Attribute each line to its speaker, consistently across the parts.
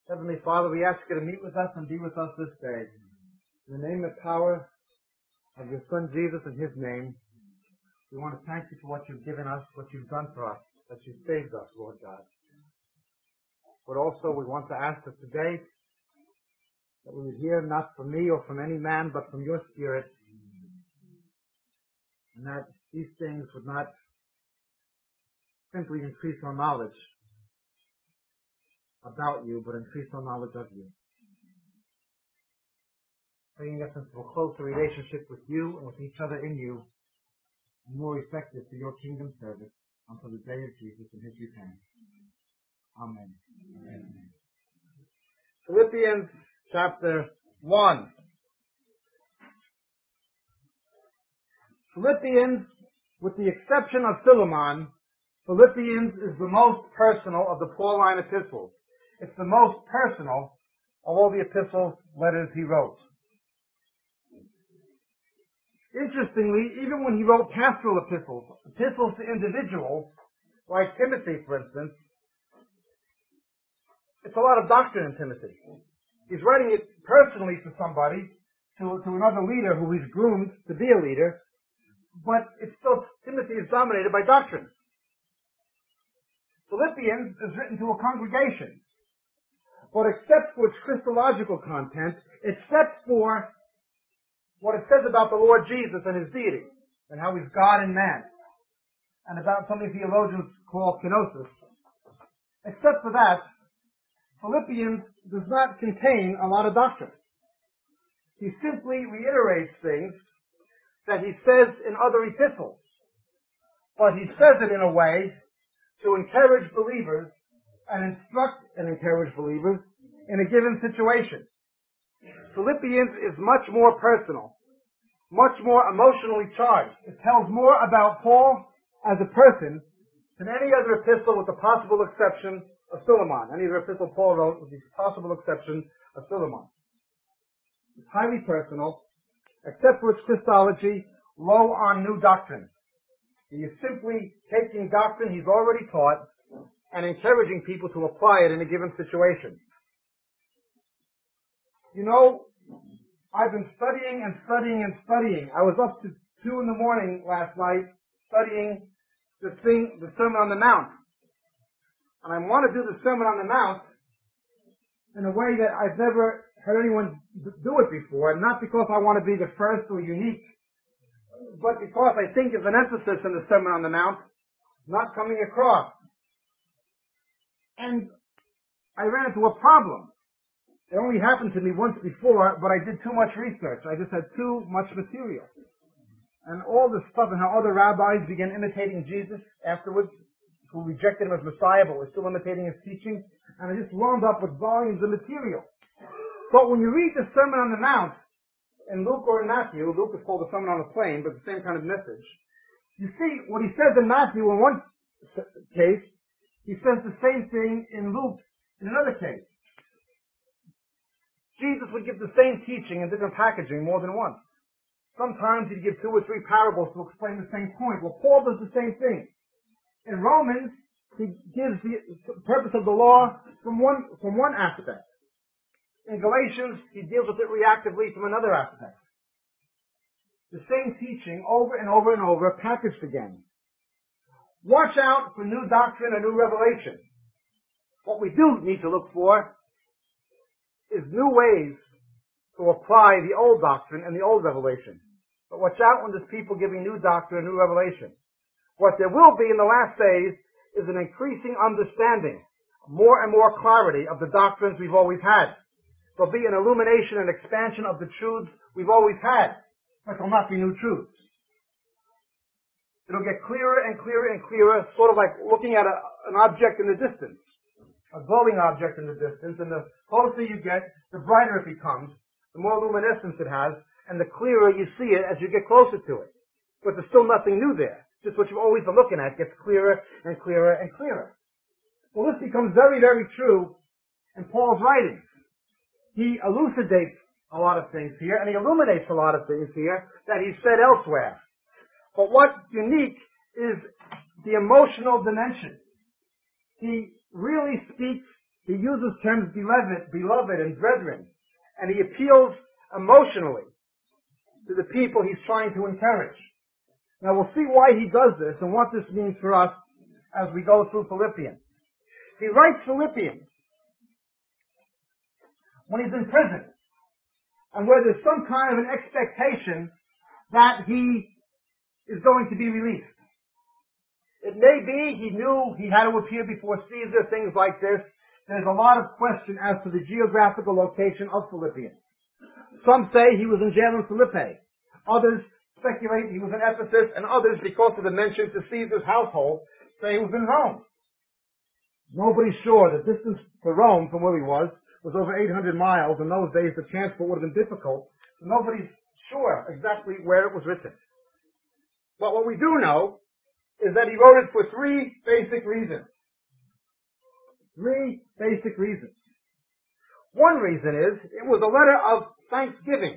Speaker 1: Heavenly Father, we ask you to meet with us and be with us this day. In the name and power of your Son Jesus, in his name, we want to thank you for what you've given us, what you've done for us, that you've saved us, Lord God. But also we want to ask that today that we would hear not from me or from any man, but from your Spirit, and that these things would not simply increase our knowledge about you, but increase our knowledge of you, bringing us into a closer relationship with you and with each other in you, and more effective for your kingdom service until the day of Jesus and his return. Amen. Amen. Philippians chapter 1. Philippians, with the exception of Philemon, Philippians is the most personal of the Pauline epistles. It's the most personal of all the epistle letters he wrote. Interestingly, even when he wrote pastoral epistles to individuals, like Timothy, for instance, it's a lot of doctrine in Timothy. He's writing it personally to somebody, to another leader who he's groomed to be a leader, but it's still, Timothy is dominated by doctrine. Philippians is written to a congregation, but except for its Christological content, except for what it says about the Lord Jesus and his deity, and how he's God and man, and about something theologians call kenosis, except for that, Philippians does not contain a lot of doctrine. He simply reiterates things that he says in other epistles, but he says it in a way to encourage believers and instruct and encourage believers in a given situation. Philippians is much more personal, much more emotionally charged. It tells more about Paul as a person than any other epistle, with the possible exception of Philemon. Any other epistle Paul wrote, with the possible exception of Philemon. It's highly personal, except for its Christology, low on new doctrine. He is simply taking doctrine he's already taught and encouraging people to apply it in a given situation. You know, I've been studying and studying and studying. I was up to 2 in the morning last night studying the Sermon on the Mount. And I want to do the Sermon on the Mount in a way that I've never heard anyone do it before, not because I want to be the first or unique, but because I think there's an emphasis in the Sermon on the Mount not coming across. And I ran into a problem. It only happened to me once before, but I did too much research. I just had too much material. And all this stuff and how other rabbis began imitating Jesus afterwards, who rejected him as Messiah but were still imitating his teaching, and I just wound up with volumes of material. But when you read the Sermon on the Mount in Luke or in Matthew, Luke is called the Sermon on the Plain, but the same kind of message, you see what he says in Matthew in one case, he says the same thing in Luke in another case. Jesus would give the same teaching in different packaging more than once. Sometimes he'd give 2 or 3 parables to explain the same point. Well, Paul does the same thing. In Romans, he gives the purpose of the law from one aspect. In Galatians, he deals with it reactively from another aspect. The same teaching over and over and over, packaged again. Watch out for new doctrine or new revelation. What we do need to look for is new ways to apply the old doctrine and the old revelation. But watch out when there's people giving new doctrine and new revelation. What there will be in the last days is an increasing understanding, more and more clarity of the doctrines we've always had. There'll be an illumination and expansion of the truths we've always had, but there'll not be new truths. It'll get clearer and clearer and clearer, sort of like looking at an object in the distance, a glowing object in the distance, and the closer you get, the brighter it becomes, the more luminescence it has, and the clearer you see it as you get closer to it. But there's still nothing new there. Just what you've always been looking at gets clearer and clearer and clearer. Well, this becomes very, very true in Paul's writings. He elucidates a lot of things here, and he illuminates a lot of things here that he's said elsewhere. But what's unique is the emotional dimension. He really speaks, he uses terms beloved and brethren, and he appeals emotionally to the people he's trying to encourage. Now we'll see why he does this and what this means for us as we go through Philippians. He writes Philippians when he's in prison, and where there's some kind of an expectation that he is going to be released. It may be he knew he had to appear before Caesar, things like this. There's a lot of question as to the geographical location of Philippians. Some say he was in jail in Philippi. Others speculate he was in Ephesus, and others, because of the mention to Caesar's household, say he was in Rome. Nobody's sure. The distance to Rome from where he was over 800 miles. In those days, the transport would have been difficult. So nobody's sure exactly where it was written. But what we do know is that he wrote it for three basic reasons. Three basic reasons. One reason is it was a letter of thanksgiving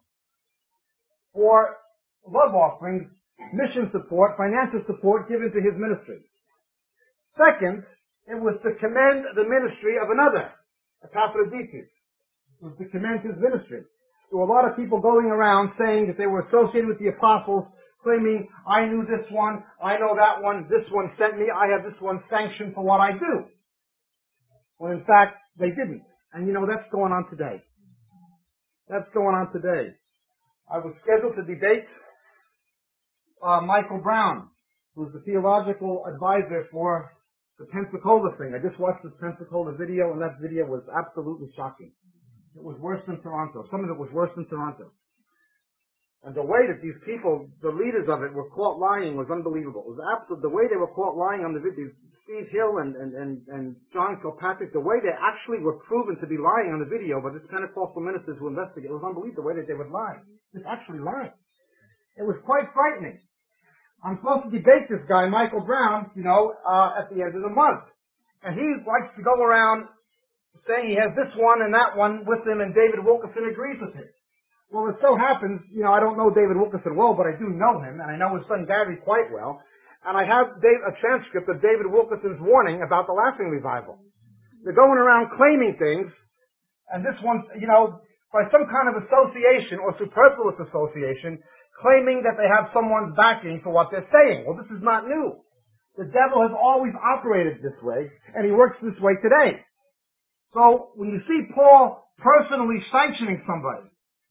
Speaker 1: for love offerings, mission support, financial support given to his ministry. Second, it was to commend the ministry of another, Epaphroditus. It was to commend his ministry. There were a lot of people going around saying that they were associated with the apostles, claiming, I knew this one, I know that one, this one sent me, I have this one sanctioned for what I do. When in fact, they didn't. And you know, that's going on today. That's going on today. I was scheduled to debate Michael Brown, who's the theological advisor for the Pensacola thing. I just watched this Pensacola video, and that video was absolutely shocking. It was worse than Toronto. Some of it was worse than Toronto. And the way that these people, the leaders of it, were caught lying was unbelievable. It was absolute. The way they were caught lying on the video, Steve Hill and John Kilpatrick, the way they actually were proven to be lying on the video by the Pentecostal ministers who investigated, it was unbelievable the way that they would lie. Just actually lying. It was quite frightening. I'm supposed to debate this guy, Michael Brown, at the end of the month. And he likes to go around saying he has this one and that one with him, and David Wilkerson agrees with him. Well, it so happens, I don't know David Wilkerson well, but I do know him, and I know his son Gary quite well. And I have a transcript of David Wilkerson's warning about the Laughing Revival. They're going around claiming things, and this one, by some kind of association or superfluous association, claiming that they have someone's backing for what they're saying. Well, this is not new. The devil has always operated this way, and he works this way today. So, when you see Paul personally sanctioning somebody,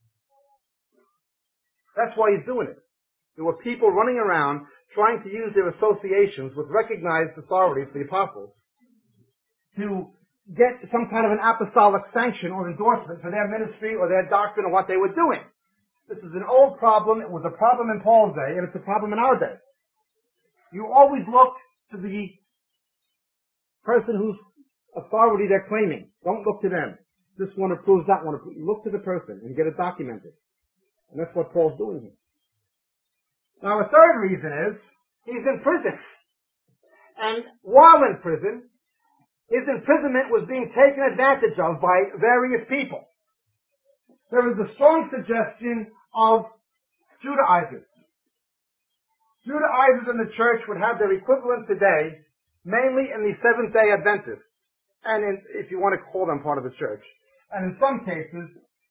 Speaker 1: that's why he's doing it. There were people running around trying to use their associations with recognized authorities, the apostles, to get some kind of an apostolic sanction or endorsement for their ministry or their doctrine or what they were doing. This is an old problem. It was a problem in Paul's day, and it's a problem in our day. You always look to the person whose authority they're claiming. Don't look to them. This one approves, that one approves. You look to the person and get it documented. And that's what Paul's doing here. Now, a third reason is he's in prison. And while in prison, his imprisonment was being taken advantage of by various people. There is a strong suggestion of Judaizers. Judaizers in the church would have their equivalent today, mainly in the Seventh-day Adventists, and if you want to call them part of the church. And in some cases,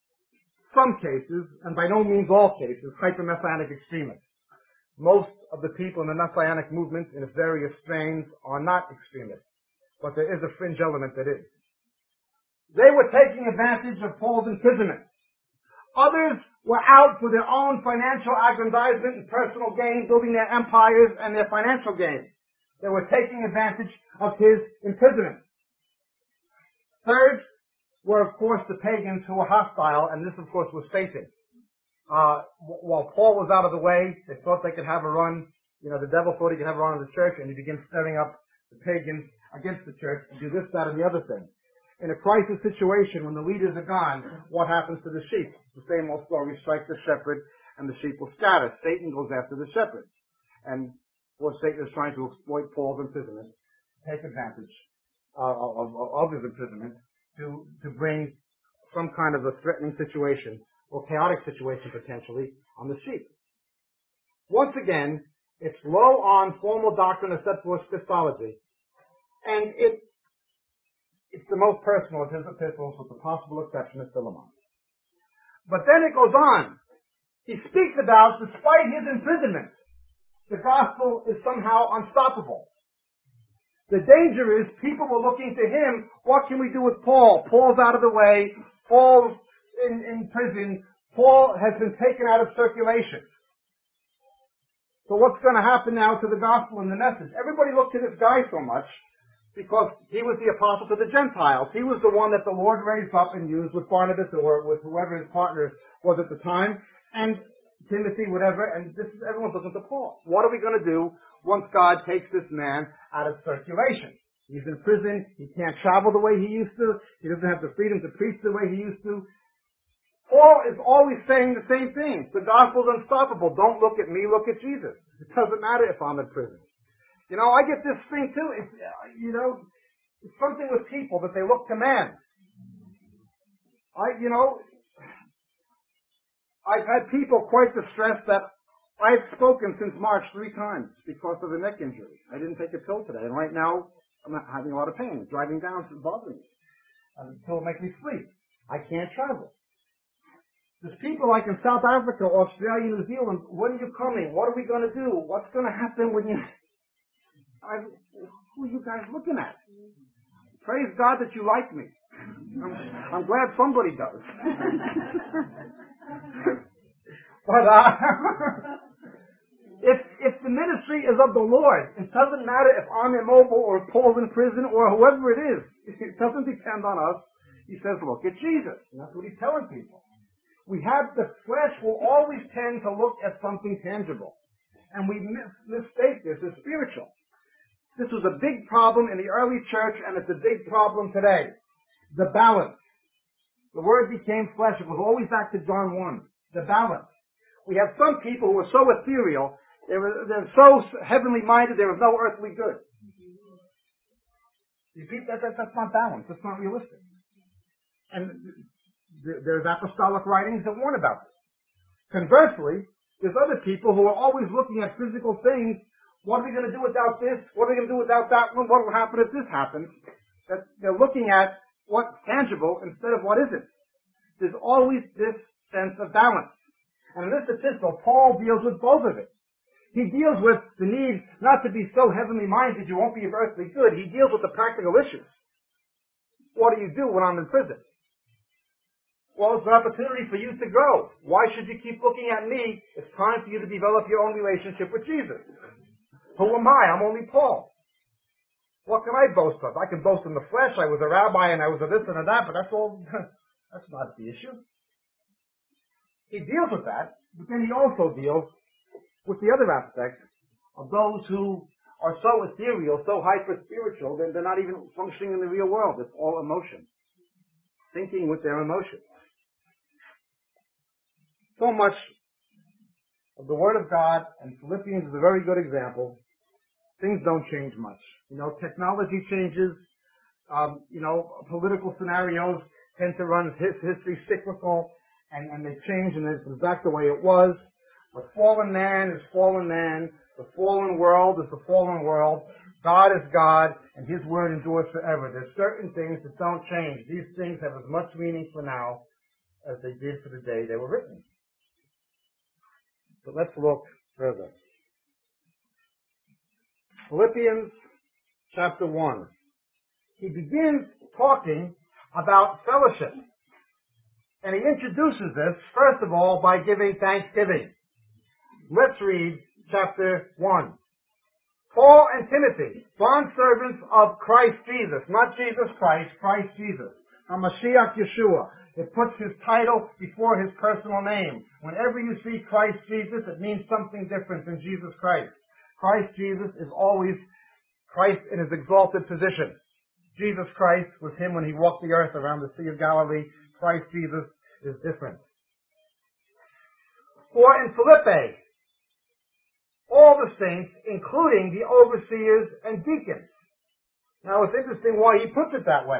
Speaker 1: and by no means all cases, hyper-messianic extremists. Most of the people in the Messianic movement, in its various strains, are not extremists. But there is a fringe element that is. They were taking advantage of Paul's imprisonment. Others were out for their own financial aggrandizement and personal gain, building their empires and their financial gain. They were taking advantage of his imprisonment. Third were, of course, the pagans who were hostile, and this, of course, was Satan. While Paul was out of the way, they thought they could have a run. The devil thought he could have a run on the church, and he began stirring up the pagans against the church to do this, that, and the other thing. In a crisis situation, when the leaders are gone, what happens to the sheep? The same old story, strike the shepherd, and the sheep will scatter. Satan goes after the shepherd. And, of course, Satan is trying to exploit Paul's imprisonment, take advantage of his imprisonment, to bring some kind of a threatening situation or chaotic situation potentially on the sheep. Once again, it's low on formal doctrine except for Christology, and it It's the most personal of his epistles, with the possible exception of Philemon. But then it goes on. He speaks about, despite his imprisonment, the gospel is somehow unstoppable. The danger is people were looking to him, what can we do with Paul? Paul's out of the way. Paul's in prison. Paul has been taken out of circulation. So what's going to happen now to the gospel and the message? Everybody looked to this guy so much because he was the apostle to the Gentiles. He was the one that the Lord raised up and used with Barnabas or with whoever his partner was at the time, and Timothy, whatever, and this is everyone's looking to Paul. What are we going to do once God takes this man out of circulation? He's in prison. He can't travel the way he used to. He doesn't have the freedom to preach the way he used to. Paul is always saying the same thing. The gospel's unstoppable. Don't look at me, look at Jesus. It doesn't matter if I'm in prison. You know, I get this thing too. It's something with people that they look to man. I've had people quite distressed that I've spoken since March 3 times because of a neck injury. I didn't take a pill today, and right now I'm not having a lot of pain. Driving down is bothering me. And the pill will make me sleep. I can't travel. There's people like in South Africa, Australia, New Zealand. When are you coming? What are we going to do? What's going to happen when you... Who are you guys looking at? Praise God that you like me. I'm glad somebody does. But if the ministry is of the Lord, it doesn't matter if I'm immobile or Paul's in prison or whoever it is. It doesn't depend on us. He says, look at Jesus. And that's what he's telling people. The flesh will always tend to look at something tangible. And we mistake this as spiritual. This was a big problem in the early church, and it's a big problem today. The balance. The word became flesh. It was always back to John 1. The balance. We have some people who are so ethereal, they're so heavenly minded, there is no earthly good. That's not balanced. That's not realistic. And there's apostolic writings that warn about this. Conversely, there's other people who are always looking at physical things. What are we going to do without this? What are we going to do without that one? What will happen if this happens? That they're looking at what's tangible instead of what isn't. There's always this sense of balance. And in this epistle, Paul deals with both of it. He deals with the need not to be so heavenly minded you won't be of earthly good. He deals with the practical issues. What do you do when I'm in prison? Well, it's an opportunity for you to grow. Why should you keep looking at me? It's time for you to develop your own relationship with Jesus. Who am I? I'm only Paul. What can I boast of? I can boast in the flesh. I was a rabbi and I was a this and a that, but that's all. That's not the issue. He deals with that, but then he also deals with the other aspects of those who are so ethereal, so hyper-spiritual, that they're not even functioning in the real world. It's all emotion. Thinking with their emotions. So much of the Word of God, and Philippians is a very good example. Things don't change much. Technology changes. Political scenarios tend to run history cyclical, and they change, and it's back the way it was. But fallen man is fallen man. The fallen world is the fallen world. God is God, and His Word endures forever. There's certain things that don't change. These things have as much meaning for now as they did for the day they were written. But let's look further. Philippians chapter 1. He begins talking about fellowship. And he introduces this, first of all, by giving thanksgiving. Let's read chapter 1. Paul and Timothy, bondservants of Christ Jesus, not Jesus Christ, Christ Jesus. HaMashiach Yeshua. It puts his title before his personal name. Whenever you see Christ Jesus, it means something different than Jesus Christ. Christ Jesus is always Christ in his exalted position. Jesus Christ was him when he walked the earth around the Sea of Galilee. Christ Jesus is different. For in Philippi, all the saints, including the overseers and deacons. Now it's interesting why he puts it that way.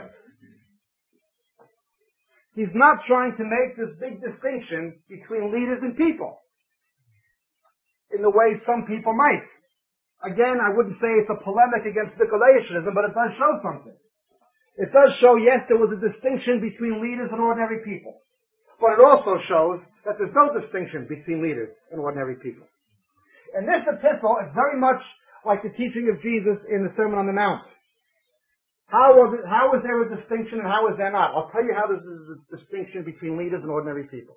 Speaker 1: He's not trying to make this big distinction between leaders and people in the way some people might. Again, I wouldn't say it's a polemic against Nicolaitanism, but it does show something. It does show, yes, there was a distinction between leaders and ordinary people. But it also shows that there's no distinction between leaders and ordinary people. And this epistle is very much like the teaching of Jesus in the Sermon on the Mount. How is there a distinction and how is there not? I'll tell you how there's a distinction between leaders and ordinary people.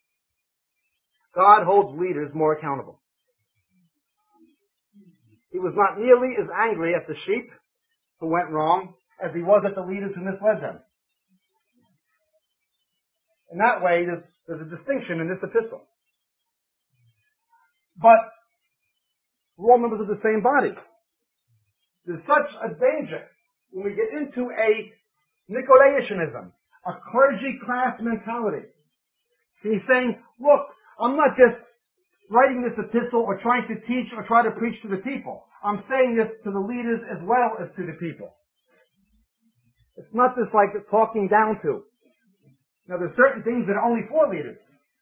Speaker 1: God holds leaders more accountable. He was not nearly as angry at the sheep who went wrong as he was at the leaders who misled them. In that way, there's a distinction in this epistle. But we're all members of the same body. There's such a danger when we get into a Nicolaitanism, a clergy class mentality. He's saying, look, I'm not just writing this epistle or trying to teach or try to preach to the people. I'm saying this to the leaders as well as to the people. It's not just like talking down to. Now, there's certain things that are only for leaders.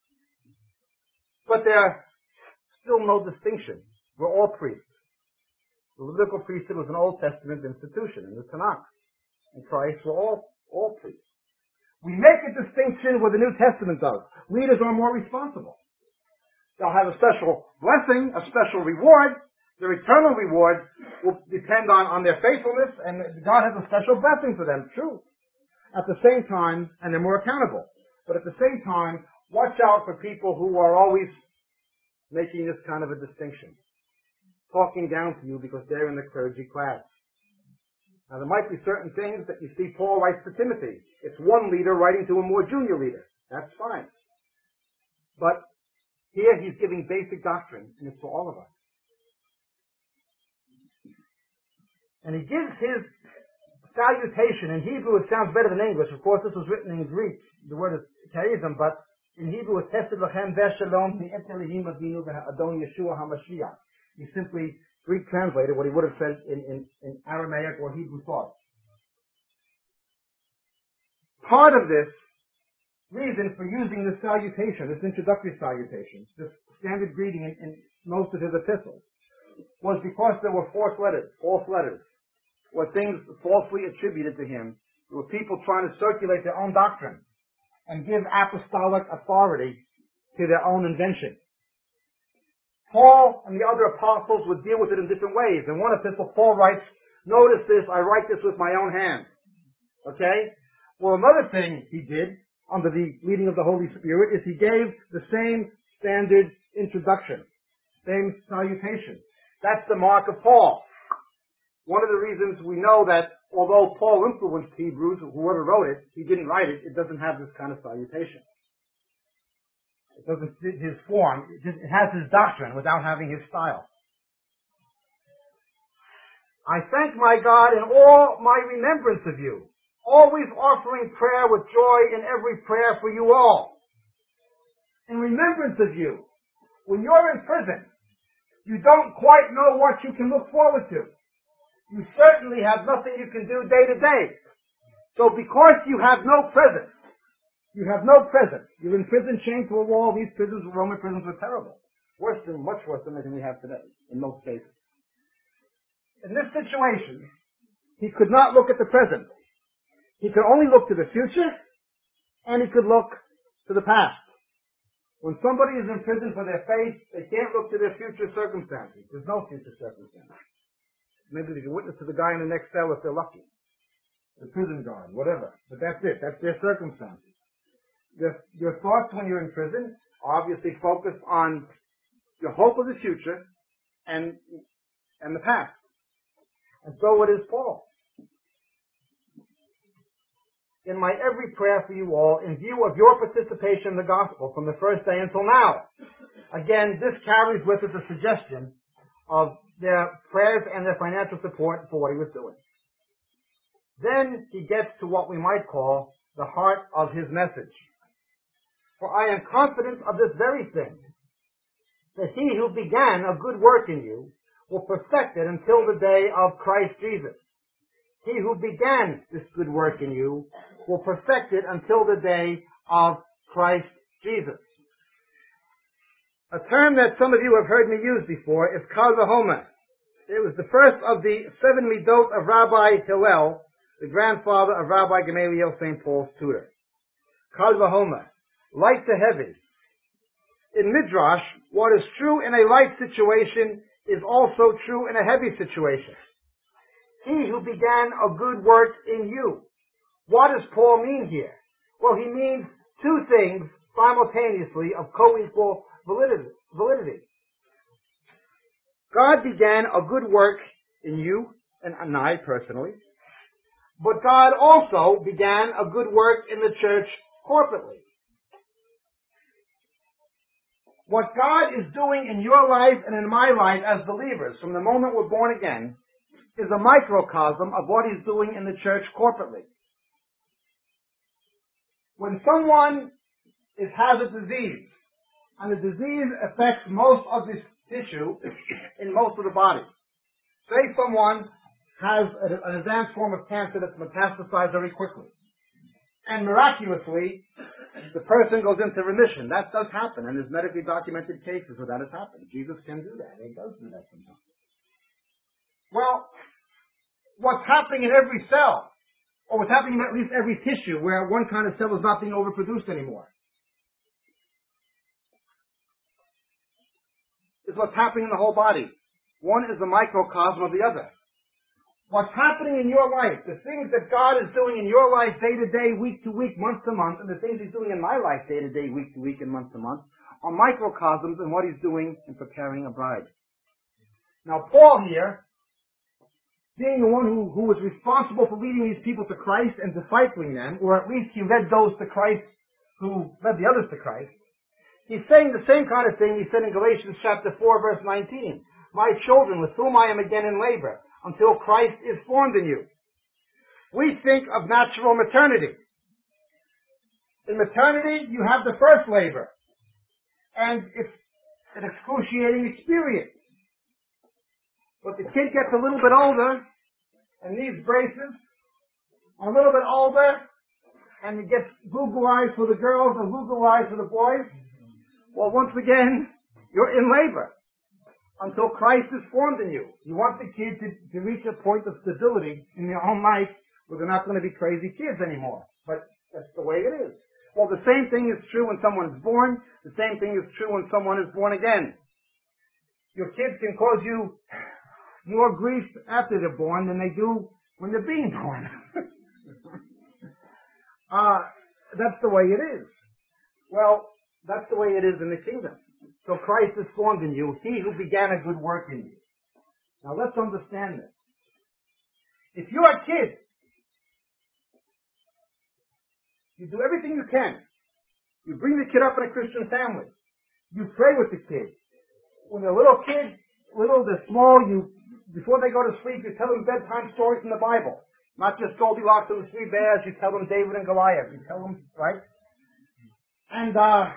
Speaker 1: But there's still no distinction. We're all priests. The Levitical priesthood was an Old Testament institution in the Tanakh. In Christ, we're all priests. We make a distinction where the New Testament does. Leaders are more responsible. They'll have a special blessing, a special reward. Their eternal reward will depend on their faithfulness, and God has a special blessing for them, true. At the same time, and they're more accountable. But at the same time, watch out for people who are always making this kind of a distinction. Talking down to you because they're in the clergy class. Now there might be certain things that you see Paul writes to Timothy. It's one leader writing to a more junior leader. That's fine. But here he's giving basic doctrine, and it's for all of us. And he gives his salutation. In Hebrew it sounds better than English. Of course this was written in Greek. The word is charism, but in Hebrew it's Hesed Lachem Veshalom Mi'et Elohim Avinu Adon Yeshua HaMashiach. He simply Greek translated what he would have said in Aramaic or Hebrew thought. Part of this reason for using this salutation, this introductory salutation, this standard greeting in most of his epistles, was because there were false letters, or things falsely attributed to him. There were people trying to circulate their own doctrine and give apostolic authority to their own invention. Paul and the other apostles would deal with it in different ways. In one epistle, Paul writes, notice this, I write this with my own hand. Okay? Well, another thing he did, under the leading of the Holy Spirit, is he gave the same standard introduction, same salutation. That's the mark of Paul. One of the reasons we know that although Paul influenced Hebrews, whoever wrote it, he didn't write it, it doesn't have this kind of salutation. It doesn't fit his form. It has his doctrine without having his style. I thank my God in all my remembrance of you, always offering prayer with joy in every prayer for you all. In remembrance of you, when you're in prison, you don't quite know what you can look forward to. You certainly have nothing you can do day to day. So because you have no present, you're in prison chained to a wall. These prisons, Roman prisons, were terrible. Much worse than anything we have today, in most cases. In this situation, he could not look at the present. He could only look to the future, and he could look to the past. When somebody is in prison for their faith, they can't look to their future circumstances. There's no future circumstances. Maybe they can witness to the guy in the next cell if they're lucky. The prison guard, whatever. But that's it. That's their circumstances. Your thoughts when you're in prison are obviously focused on your hope of the future and the past. And so it is Paul. In my every prayer for you all, in view of your participation in the gospel from the first day until now. Again, this carries with it the suggestion of their prayers and their financial support for what he was doing. Then he gets to what we might call the heart of his message. For I am confident of this very thing, that he who began a good work in you will perfect it until the day of Christ Jesus. He who began this good work in you will perfect it until the day of Christ Jesus. A term that some of you have heard me use before is Kal V'Homer. It was the first of the 7 midot of Rabbi Hillel, the grandfather of Rabbi Gamaliel, St. Paul's tutor. Kal v'homer, light to heavy. In Midrash, what is true in a light situation is also true in a heavy situation. He who began a good work in you. What does Paul mean here? Well, he means two things simultaneously of co-equal validity. God began a good work in you and I personally, but God also began a good work in the church corporately. What God is doing in your life and in my life as believers from the moment we're born again is a microcosm of what He's doing in the church corporately. When someone has a disease, and the disease affects most of this tissue in most of the body. Say someone has an advanced form of cancer that's metastasized very quickly. And miraculously, the person goes into remission. That does happen, and there's medically documented cases where that has happened. Jesus can do that. He does do that sometimes. Well, what's happening in every cell, or what's happening in at least every tissue where one kind of cell is not being overproduced anymore, is what's happening in the whole body. One is the microcosm of the other. What's happening in your life, the things that God is doing in your life day to day, week to week, month to month, and the things He's doing in my life day to day, week to week, and month to month, are microcosms in what He's doing in preparing a bride. Now, Paul here, being the one who was responsible for leading these people to Christ and discipling them, or at least he led those to Christ who led the others to Christ, he's saying the same kind of thing he said in Galatians chapter 4, verse 19. My children, with whom I am again in labor, until Christ is formed in you. We think of natural maternity. In maternity, you have the first labor, and it's an excruciating experience. But the kid gets a little bit older, and needs braces, a little bit older, and he gets Google eyes for the girls and Google eyes for the boys. Well, once again, you're in labor until Christ is formed in you. You want the kid to reach a point of stability in their own life where they're not going to be crazy kids anymore. But that's the way it is. Well, the same thing is true when someone is born. The same thing is true when someone is born again. Your kids can cause you more grief after they're born than they do when they're being born. That's the way it is. Well, that's the way it is in the kingdom. So Christ is formed in you, He who began a good work in you. Now let's understand this. If you're a kid, you do everything you can. You bring the kid up in a Christian family. You pray with the kid. When they're they're small, before they go to sleep, you tell them bedtime stories from the Bible. Not just Goldilocks and the Three Bears, you tell them David and Goliath. You tell them, right? And,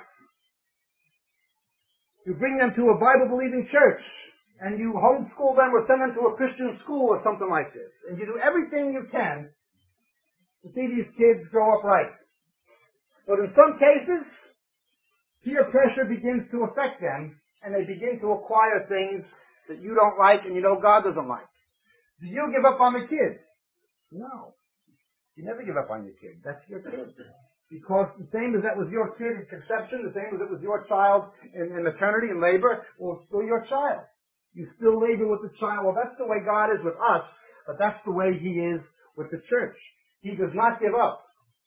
Speaker 1: you bring them to a Bible-believing church, and you homeschool them or send them to a Christian school or something like this. And you do everything you can to see these kids grow up right. But in some cases, peer pressure begins to affect them, and they begin to acquire things that you don't like and you know God doesn't like. Do you give up on the kid? No. You never give up on your kid. That's your kid. Because the same as that was your kid in conception, the same as it was your child in maternity and labor, well, it's still your child. You still labor with the child. Well, that's the way God is with us, but that's the way He is with the church. He does not give up.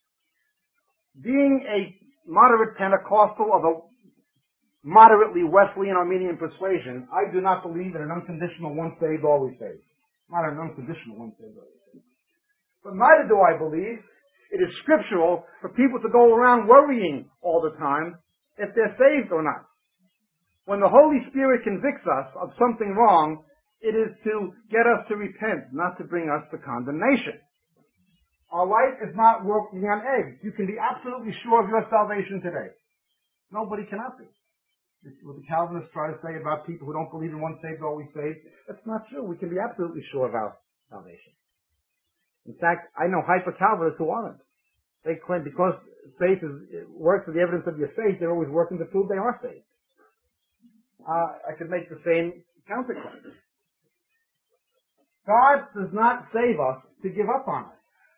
Speaker 1: Being a moderate Pentecostal of a moderately Wesleyan Armenian persuasion, I do not believe in an unconditional once saved, always saved. Not an unconditional once saved, always saved. But neither do I believe it is scriptural for people to go around worrying all the time if they're saved or not. When the Holy Spirit convicts us of something wrong, it is to get us to repent, not to bring us to condemnation. Our life is not working on eggs. You can be absolutely sure of your salvation today. Nobody cannot be. It's what the Calvinists try to say about people who don't believe in once saved, always saved. That's not true. We can be absolutely sure of our salvation. In fact, I know hyper-Calvinists who aren't. They claim because faith works with the evidence of your faith, they're always working to prove they are saved. I could make the same counterclaim. God does not save us to give up on us.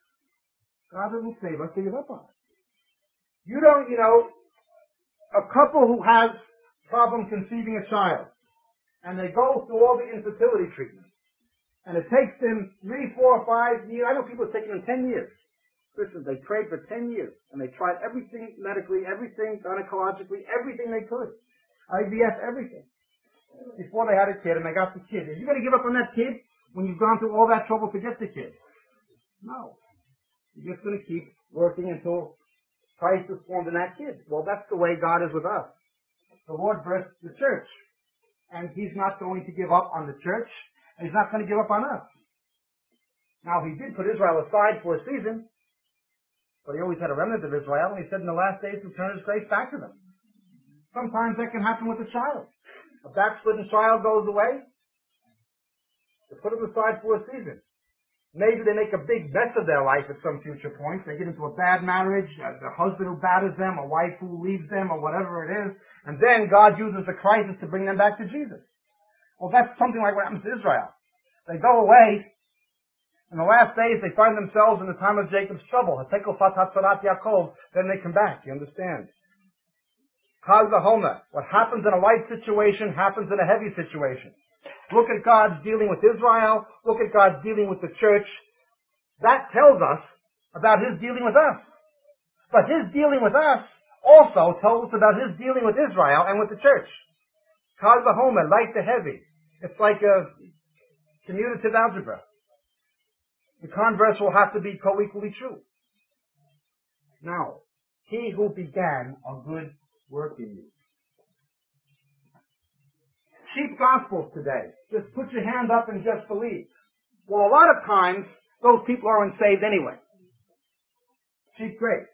Speaker 1: God doesn't save us to give up on it. You don't, a couple who has problem conceiving a child, and they go through all the infertility treatments, and it takes them 3, 4, 5 years. I know people it's taken them 10 years. Listen, they prayed for 10 years, and they tried everything medically, everything gynecologically, everything they could. IVF, everything. Before they had a kid, and they got the kid. Are you going to give up on that kid when you've gone through all that trouble to get the kid? No. You're just going to keep working until Christ is formed in that kid. Well, that's the way God is with us. The Lord birthed the church, and He's not going to give up on the church, and He's not going to give up on us. Now, He did put Israel aside for a season, but He always had a remnant of Israel, and He said in the last days He'll turn His face back to them. Sometimes that can happen with a child. A backslidden child goes away. They put him aside for a season. Maybe they make a big mess of their life at some future point. They get into a bad marriage, a husband who batters them, a wife who leaves them, or whatever it is. And then God uses the crisis to bring them back to Jesus. Well, that's something like what happens to Israel. They go away. In the last days, they find themselves in the time of Jacob's trouble. Then they come back. You understand? Chag v'homer. What happens in a light situation happens in a heavy situation. Look at God's dealing with Israel. Look at God's dealing with the church. That tells us about His dealing with us. But His dealing with us also tells us about His dealing with Israel and with the church. Chag v'homer, light to heavy. It's like a commutative algebra. The converse will have to be co-equally true. Now, He who began a good work in you. Cheap gospels today. Just put your hand up and just believe. Well, a lot of times, those people aren't saved anyway. Cheap grace.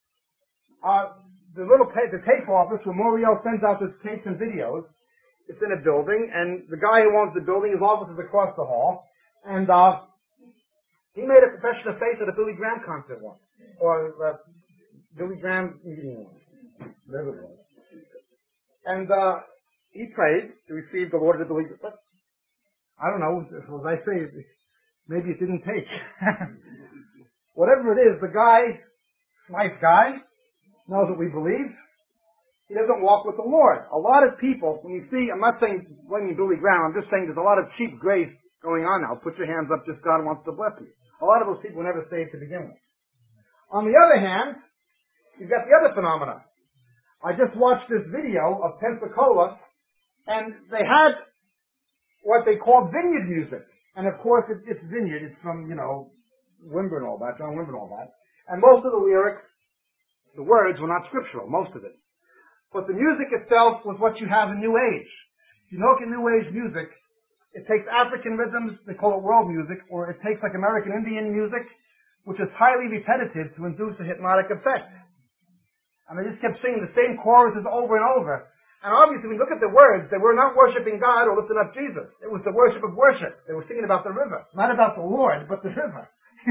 Speaker 1: The tape office where Moriel sends out his tapes and videos, it's in a building, and the guy who owns the building, his office is across the hall, and he made a profession of faith at a Billy Graham concert once. Or Billy Graham meeting once. Whatever it was. And he prayed to receive the Lord of the believer. But I don't know, as I say, maybe it didn't take. Whatever it is, the guy, nice guy, knows what we believe. He doesn't walk with the Lord. A lot of people, when you see, I'm not saying blaming Billy Graham, I'm just saying there's a lot of cheap grace going on now. Put your hands up, just God wants to bless you. A lot of those people were never saved to begin with. On the other hand, you've got the other phenomena. I just watched this video of Pensacola, and they had what they called vineyard music. And of course, it's vineyard. It's from, Wimber and all that, John Wimber and all that. And most of the lyrics, the words were not scriptural, most of it. But the music itself was what you have in New Age. If you look at New Age music, it takes African rhythms, they call it world music, or it takes like American Indian music, which is highly repetitive to induce a hypnotic effect. And they just kept singing the same choruses over and over. And obviously, when you look at the words, they were not worshiping God or lifting up Jesus. It was the worship of worship. They were singing about the river. Not about the Lord, but the river.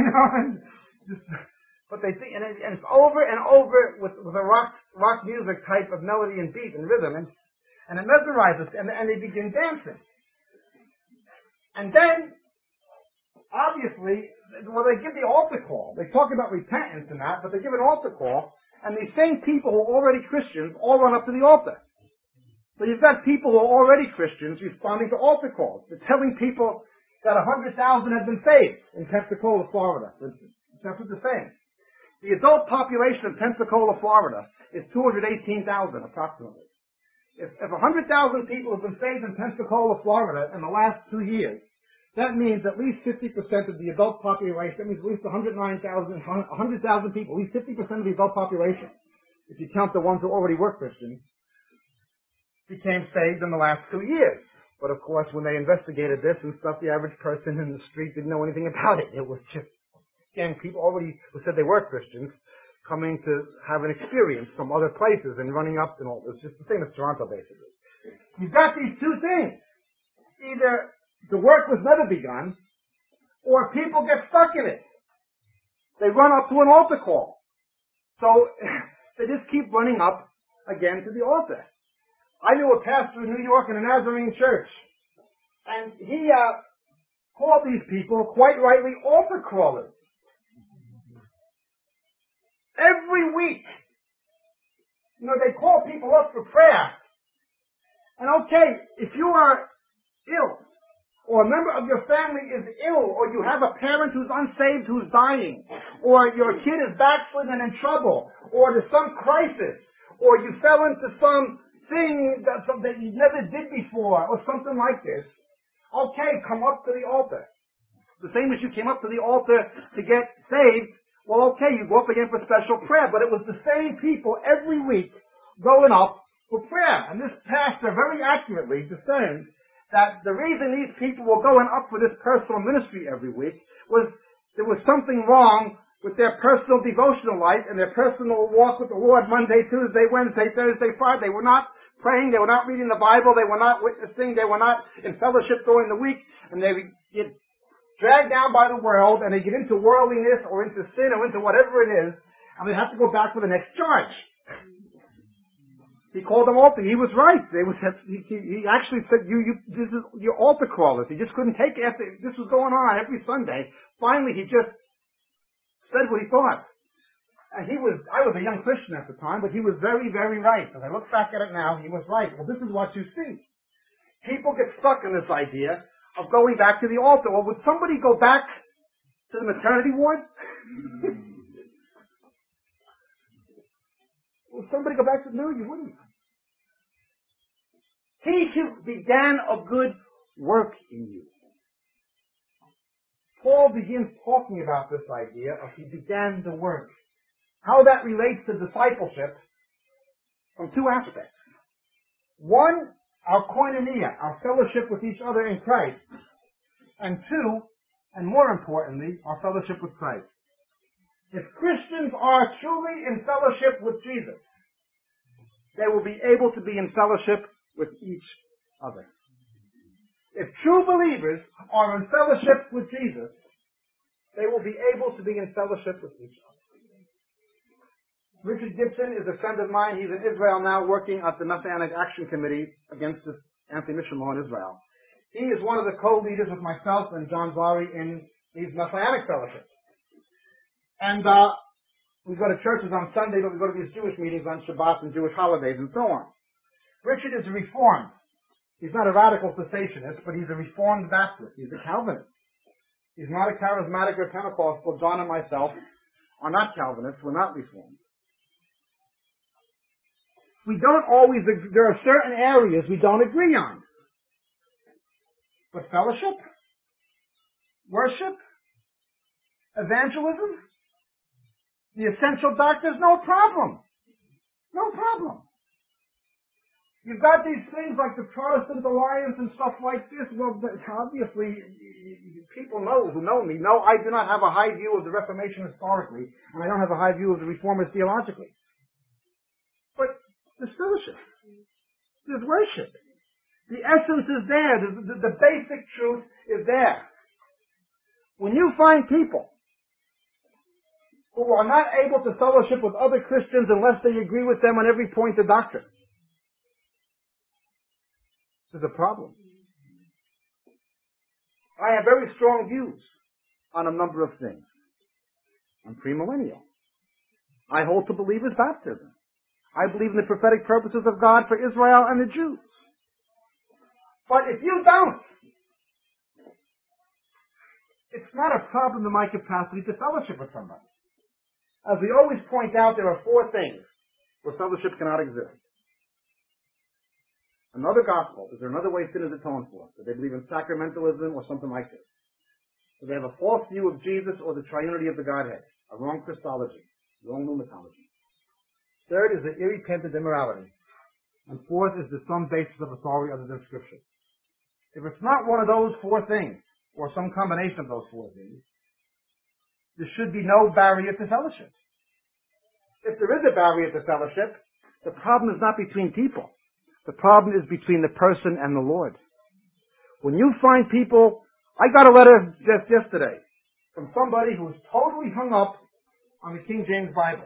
Speaker 1: But they sing, and it's over and over with a rock music type of melody and beat and rhythm. And it mesmerizes, and they begin dancing. And then, obviously, they give the altar call. They talk about repentance and that, but they give an altar call. And these same people who are already Christians all run up to the altar. So you've got people who are already Christians responding to altar calls. They're telling people that 100,000 have been saved in Pensacola, Florida, for instance. That's what they're saying. The adult population of Pensacola, Florida is 218,000 approximately. If 100,000 people have been saved in Pensacola, Florida in the last 2 years, that means at least 50% of the adult population, that means at least 100,000 people, at least 50% of the adult population, if you count the ones who already were Christians, became saved in the last 2 years. But of course, when they investigated this and stuff, the average person in the street didn't know anything about it. It was just, again, people already who said they were Christians coming to have an experience from other places and running up and all. It's just the same as Toronto, basically. You've got these two things. Either the work was never begun, or people get stuck in it. They run up to an altar call. So they just keep running up again to the altar. I knew a pastor in New York in a Nazarene church, and he called these people, quite rightly, altar crawlers. every week. They call people up for prayer. And okay, if you are ill, or a member of your family is ill, or you have a parent who's unsaved who's dying, or your kid is backslidden and in trouble, or there's some crisis, or you fell into some thing that you never did before, or something like this, okay, come up to the altar. The same as you came up to the altar to get saved, well, okay, you go up again for special prayer, but it was the same people every week going up for prayer. And this pastor very accurately discerned that the reason these people were going up for this personal ministry every week was there was something wrong with their personal devotional life and their personal walk with the Lord Monday, Tuesday, Wednesday, Thursday, Friday. They were not praying, they were not reading the Bible, they were not witnessing, they were not in fellowship during the week, and they get dragged down by the world, and they get into worldliness or into sin or into whatever it is, and they have to go back for the next charge. He called them altar. He was right. He actually said, this is your altar crawlers. He just couldn't take it after this was going on every Sunday. Finally, he just said what he thought. And I was a young Christian at the time, but he was very, very right. As I look back at it now, he was right. Well, this is what you see. People get stuck in this idea of going back to the altar. Well, would somebody go back to the maternity ward? Will somebody go back to no, you wouldn't. He who began a good work in you. Paul begins talking about this idea of he began the work. How that relates to discipleship from two aspects. One, our koinonia, our fellowship with each other in Christ. And two, and more importantly, our fellowship with Christ. If Christians are truly in fellowship with Jesus, they will be able to be in fellowship with each other. If true believers are in fellowship with Jesus, they will be able to be in fellowship with each other. Richard Gibson is a friend of mine. He's in Israel now working at the Messianic Action Committee against the anti-mission law in Israel. He is one of the co-leaders with myself and John Zari in these Messianic fellowships. And we go to churches on Sunday, but we go to these Jewish meetings on Shabbat and Jewish holidays and so on. Richard is a Reformed. He's not a radical cessationist, but he's a Reformed Baptist. He's a Calvinist. He's not a charismatic or Pentecostal. John and myself are not Calvinists. We're not Reformed. We don't always, there are certain areas we don't agree on. But fellowship, worship, evangelism, the essential doctrines, no problem. No problem. You've got these things like the Protestant Alliance and stuff like this. Well, obviously, people who know me know I do not have a high view of the Reformation historically, and I don't have a high view of the Reformers theologically. But there's fellowship. There's worship. The essence is there. The basic truth is there. When you find people who are not able to fellowship with other Christians unless they agree with them on every point of doctrine, there's a problem. I have very strong views on a number of things. I'm premillennial. I hold to believers' baptism. I believe in the prophetic purposes of God for Israel and the Jews. But if you don't, it's not a problem in my capacity to fellowship with somebody. As we always point out, there are four things where fellowship cannot exist. Another gospel. Is there another way sin is atoned for? Do they believe in sacramentalism or something like this? Do they have a false view of Jesus or the triunity of the Godhead? A wrong Christology. Wrong pneumatology. Third is the irrepentant immorality. And fourth is the some basis of authority other than Scripture. If it's not one of those four things, or some combination of those four things, there should be no barrier to fellowship. If there is a barrier to fellowship, the problem is not between people. The problem is between the person and the Lord. When you find people, I got a letter just yesterday from somebody who was totally hung up on the King James Bible.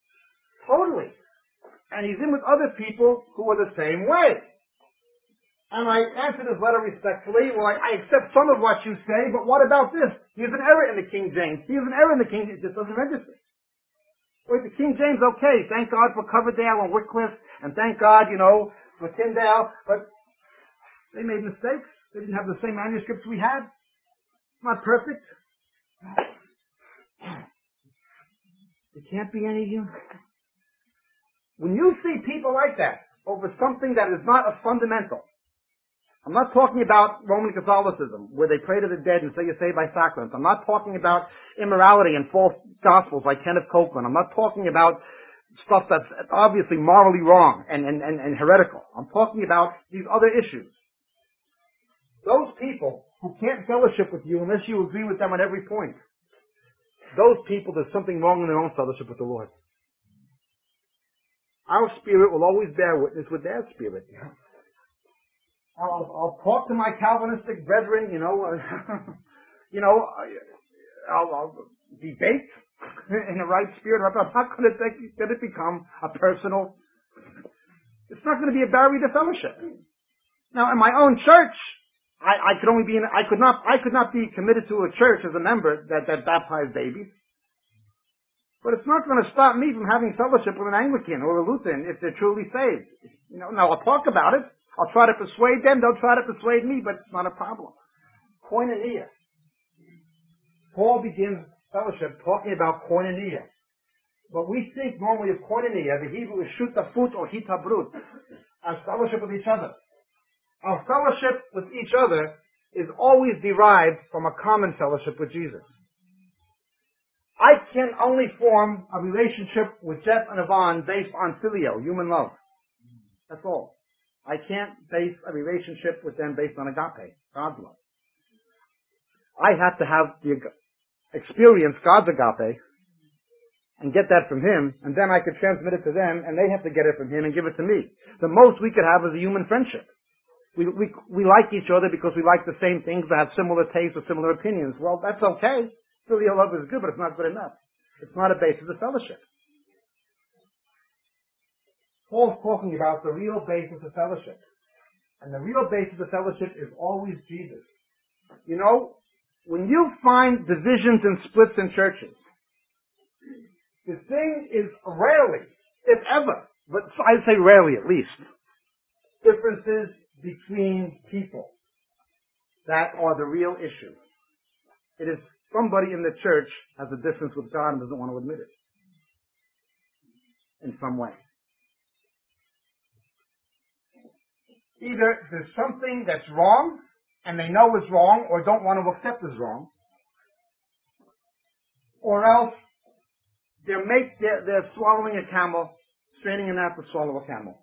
Speaker 1: Totally. And he's in with other people who are the same way. And I answered his letter respectfully. Well, I accept some of what you say, but what about this? Here's an error in the King James. Here's an error in the King James. It just doesn't register. Wait, the King James, okay. Thank God for Coverdale and Wycliffe, and thank God, for Tyndale, but they made mistakes. They didn't have the same manuscripts we had. Not perfect. There can't be any. When you see people like that over something that is not a fundamental, I'm not talking about Roman Catholicism, where they pray to the dead and say you're saved by sacraments. I'm not talking about immorality and false gospels like Kenneth Copeland. I'm not talking about stuff that's obviously morally wrong and heretical. I'm talking about these other issues. Those people who can't fellowship with you unless you agree with them on every point, those people, there's something wrong in their own fellowship with the Lord. Our spirit will always bear witness with their spirit. I'll talk to my Calvinistic brethren, I'll debate in the right spirit. I'm not going to let it become a personal. It's not going to be a barrier to fellowship. Now, in my own church, I could not be committed to a church as a member that baptized babies. But it's not going to stop me from having fellowship with an Anglican or a Lutheran if they're truly saved. Now I'll talk about it. I'll try to persuade them. They'll try to persuade me, but it's not a problem. Koinonia. Paul begins fellowship talking about koinonia. But we think normally of koinonia, the Hebrew is shutafut or hitabrut, as fellowship with each other. Our fellowship with each other is always derived from a common fellowship with Jesus. I can only form a relationship with Jeff and Yvonne based on filio, human love. That's all. I can't base a relationship with them based on agape, God's love. I have to have experience God's agape and get that from Him, and then I could transmit it to them, and they have to get it from Him and give it to me. The most we could have is a human friendship. We like each other because we like the same things, we have similar tastes or similar opinions. Well, that's okay. Filial love is good, but it's not good enough. It's not a basis of fellowship. Paul's talking about the real basis of fellowship. And the real basis of fellowship is always Jesus. When you find divisions and splits in churches, the thing is rarely, if ever, but I'd say rarely at least, differences between people that are the real issue. It is somebody in the church has a difference with God and doesn't want to admit it in some way. Either there's something that's wrong, and they know is wrong, or don't want to accept is wrong, or else they're swallowing a camel, straining a gnat to swallow a camel.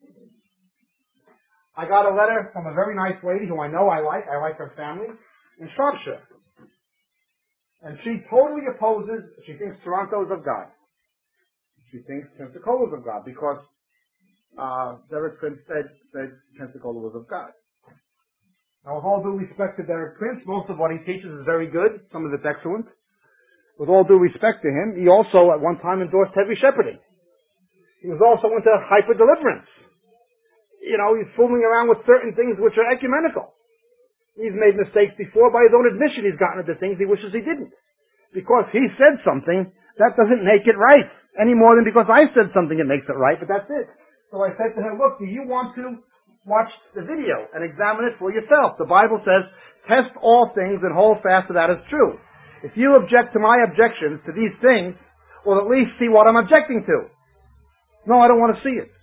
Speaker 1: I got a letter from a very nice lady who I know I like her family, in Shropshire. And she totally opposes, she thinks Toronto is of God. She thinks Pensacola is of God, because Derek Prince said Pensacola was of God. Now, with all due respect to Derek Prince, most of what he teaches is very good. Some of it's excellent. With all due respect to him, he also at one time endorsed heavy shepherding. He was also into hyper-deliverance. He's fooling around with certain things which are ecumenical. He's made mistakes before. By his own admission, he's gotten into things he wishes he didn't. Because he said something, that doesn't make it right. Any more than because I said something, it makes it right, but that's it. So I said to her, look, do you want to watch the video and examine it for yourself? The Bible says, test all things and hold fast to that as true. If you object to my objections to these things, well, at least see what I'm objecting to. No, I don't want to see it.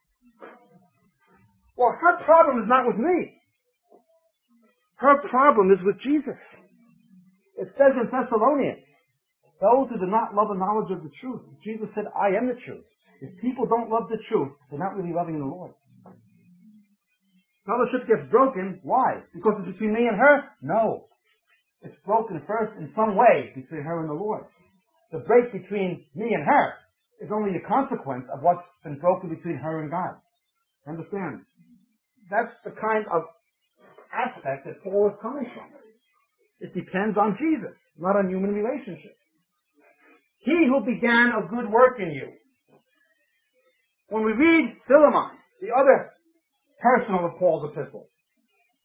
Speaker 1: Well, her problem is not with me. Her problem is with Jesus. It says in Thessalonians, those who do not love the knowledge of the truth. Jesus said, I am the truth. If people don't love the truth, they're not really loving the Lord. Fellowship gets broken. Why? Because it's between me and her? No. It's broken first in some way between her and the Lord. The break between me and her is only a consequence of what's been broken between her and God. Understand? That's the kind of aspect that Paul is coming from. It depends on Jesus, not on human relationships. He who began a good work in you. When we read Philemon, the other personal of Paul's epistle,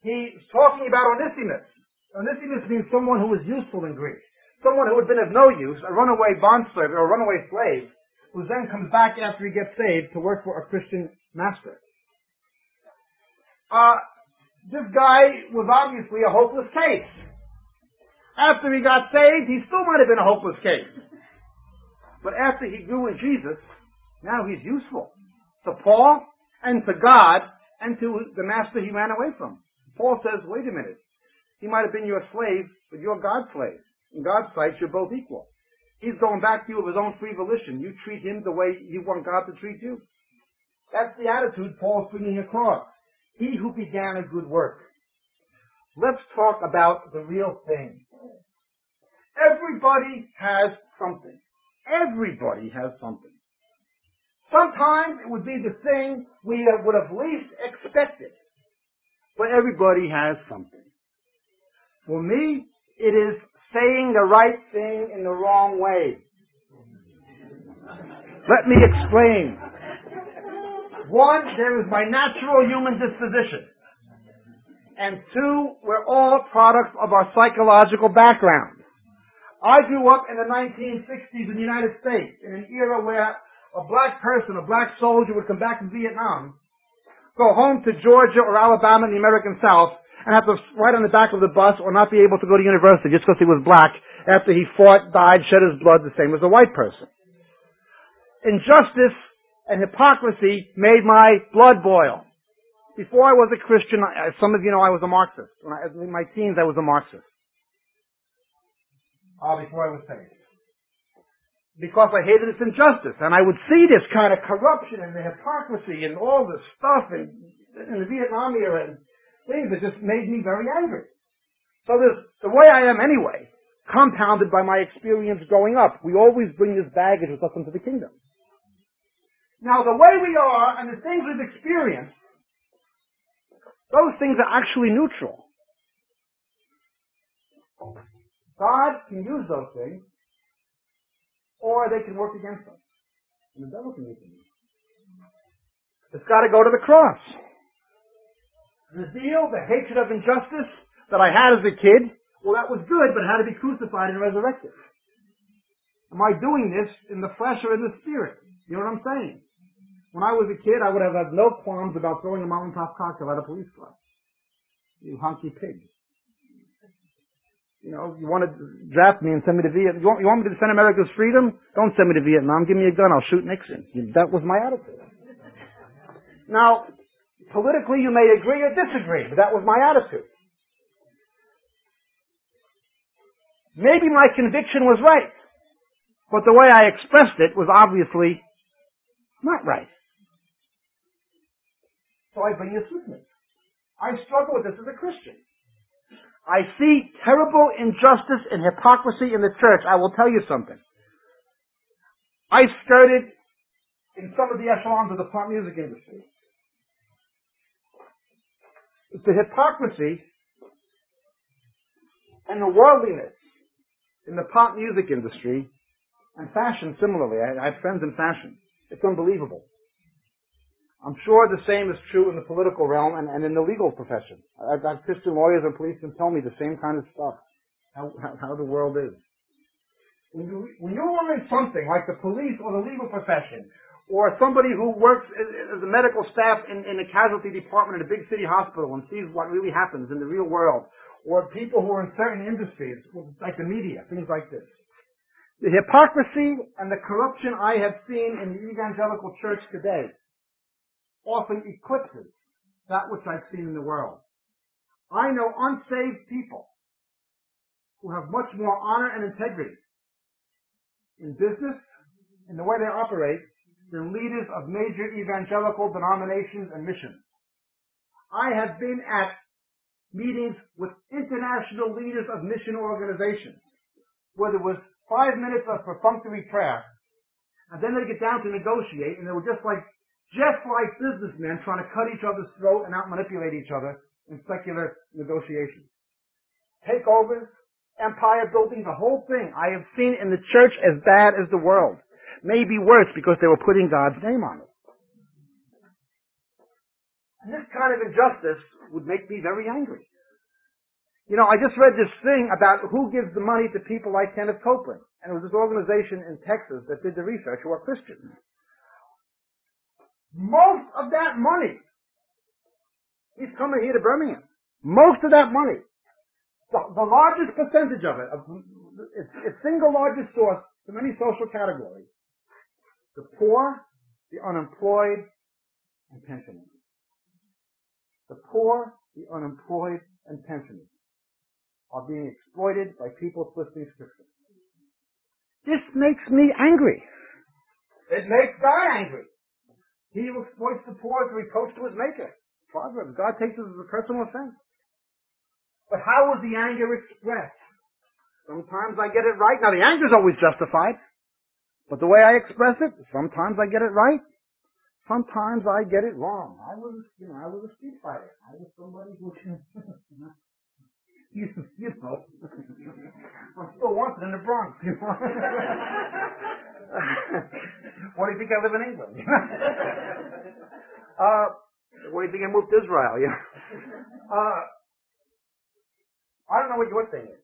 Speaker 1: He's talking about Onesimus. Onesimus means someone who was useful in Greece. Someone who had been of no use, a runaway bondslave or a runaway slave, who then comes back after he gets saved to work for a Christian master. This guy was obviously a hopeless case. After he got saved, he still might have been a hopeless case. But after he grew in Jesus, now he's useful to Paul and to God and to the master he ran away from. Paul says, wait a minute. He might have been your slave, but you're God's slave. In God's sight, you're both equal. He's going back to you of his own free volition. You treat him the way you want God to treat you. That's the attitude Paul's bringing across. He who began a good work. Let's talk about the real thing. Everybody has something. Everybody has something. Sometimes it would be the thing we would have least expected. But everybody has something. For me, it is saying the right thing in the wrong way. Let me explain. One, there is my natural human disposition. And two, we're all products of our psychological background. I grew up in the 1960s in the United States, in an era where a black person, a black soldier would come back from Vietnam, go home to Georgia or Alabama in the American South, and have to ride on the back of the bus or not be able to go to university just because he was black after he fought, died, shed his blood the same as a white person. Injustice and hypocrisy made my blood boil. Before I was a Christian, some of you know I was a Marxist. In my teens, I was a Marxist. Before I was saved. Because I hated this injustice. And I would see this kind of corruption and the hypocrisy and all this stuff in the Vietnam era and things that just made me very angry. So the way I am anyway, compounded by my experience growing up. We always bring this baggage with us into the kingdom. Now, the way we are and the things we've experienced, those things are actually neutral. God can use those things, or they can work against us. And the devil can use them. It's got to go to the cross. The zeal, the hatred of injustice that I had as a kid, well, that was good, but it had to be crucified and resurrected. Am I doing this in the flesh or in the spirit? You know what I'm saying? When I was a kid, I would have had no qualms about throwing a mountaintop cocktail at a police car. You honky pig. You know, you want to draft me and send me to Vietnam. You want me to defend America's freedom? Don't send me to Vietnam. Give me a gun. I'll shoot Nixon. That was my attitude. Now, politically, you may agree or disagree, but that was my attitude. Maybe my conviction was right, but the way I expressed it was obviously not right. So I bring this with me. I struggle with this as a Christian. I see terrible injustice and hypocrisy in the church. I will tell you something. I skirted in some of the echelons of the pop music industry. The hypocrisy and the worldliness in the pop music industry and fashion similarly. I have friends in fashion. It's unbelievable. I'm sure the same is true in the political realm and in the legal profession. I've got Christian lawyers and policemen tell me the same kind of stuff, how the world is. When you are in something like the police or the legal profession, or somebody who works as a medical staff in a casualty department in a big city hospital and sees what really happens in the real world, or people who are in certain industries, like the media, things like this. The hypocrisy and the corruption I have seen in the evangelical church today often eclipses that which I've seen in the world. I know unsaved people who have much more honor and integrity in business, in the way they operate, than leaders of major evangelical denominations and missions. I have been at meetings with international leaders of mission organizations where there was 5 minutes of perfunctory prayer, and then they get down to negotiate, and they were just like businessmen trying to cut each other's throat and out-manipulate each other in secular negotiations. Takeovers, empire building, the whole thing I have seen in the church as bad as the world. Maybe worse because they were putting God's name on it. And this kind of injustice would make me very angry. You know, I just read this thing about who gives the money to people like Kenneth Copeland. And it was this organization in Texas that did the research who are Christians. Most of that money, he's coming here to Birmingham. Most of that money, the largest percentage of it, its single largest source from any social category, the poor, the unemployed, and pensioners. The poor, the unemployed, and pensioners are being exploited by people twisting scripture. This makes me angry. It makes God angry. He who exploits the poor is a reproach to his maker. Proverbs. God takes it as a personal offense. But how is the anger expressed? Sometimes I get it right. Now the anger is always justified. But the way I express it, sometimes I get it right. Sometimes I get it wrong. I was a street fighter. I was somebody who, you know, I'm still wanted in the Bronx, you know. What do you think I live in England? What do you think I moved to Israel? Yeah. I don't know what your thing is.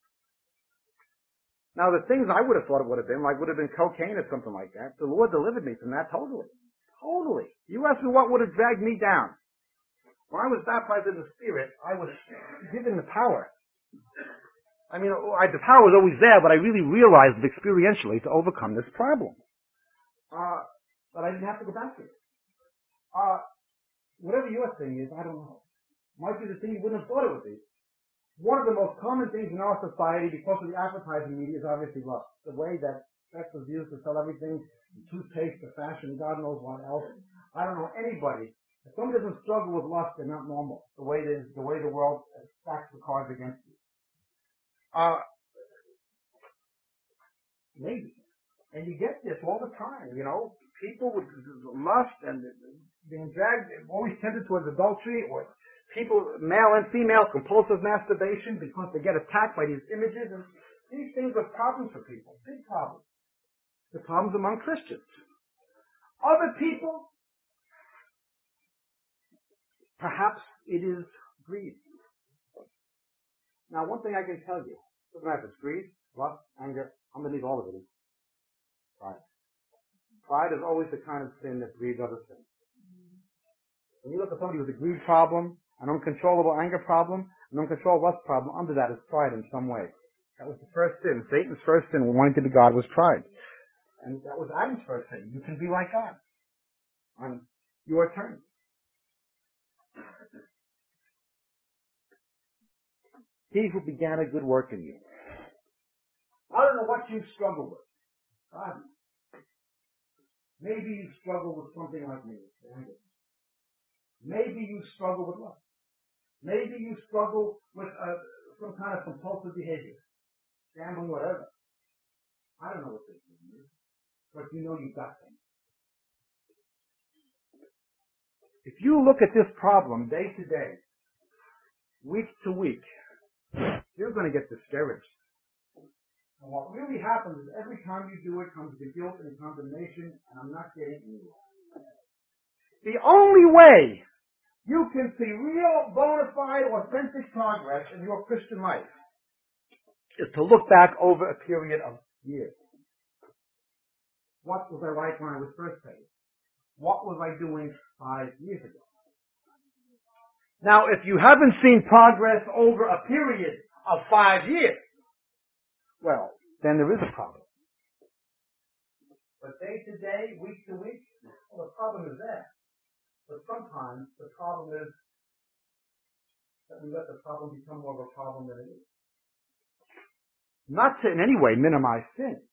Speaker 1: Now, the things I would have thought it would have been, like would have been cocaine or something like that. The Lord delivered me from that totally. Totally. You ask me what would have dragged me down. When I was baptized in the Spirit, I was given the power. I mean, the power was always there, but I really realized it experientially to overcome this problem. But I didn't have to go back to it. Whatever your thing is, I don't know. Might be the thing you wouldn't have thought it would be. One of the most common things in our society, because of the advertising media, is obviously lust. The way that sex was used to sell everything, from toothpaste to fashion, God knows what else. I don't know anybody. If somebody doesn't struggle with lust, they're not normal. The way the world stacks the cards against you. Maybe. And you get this all the time, you know. People with lust and being dragged, always tended towards adultery, or people, male and female, compulsive masturbation because they get attacked by these images. And these things are problems for people. Big problems. The problems among Christians. Other people, perhaps it is greed. Now, one thing I can tell you, doesn't matter if it's greed, lust, anger, underneath all of it is pride. Pride is always the kind of sin that breeds other sins. When you look at somebody with a greed problem, an uncontrollable anger problem, an uncontrollable lust problem, under that is pride in some way. That was the first sin. Satan's first sin, wanting to be God, was pride. And that was Adam's first sin. You can be like God on your terms. He who began a good work in you. I don't know what you struggle with. God. Maybe you struggle with something like me. Maybe you struggle with lust. Maybe you struggle with some kind of compulsive behavior. Gambling, whatever. I don't know what this is. But you know you've got them. If you look at this problem day to day, week to week, you're going to get discouraged. And what really happens is every time you do it comes the guilt and the condemnation, and I'm not getting anywhere. The only way you can see real, bona fide, authentic progress in your Christian life is to look back over a period of years. What was I like when I was first saved? What was I doing 5 years ago? Now, if you haven't seen progress over a period of 5 years, well, then there is a problem. But day to day, week to week, well, the problem is there. But sometimes the problem is that we let the problem become more of a problem than it is. Not to in any way minimize sin,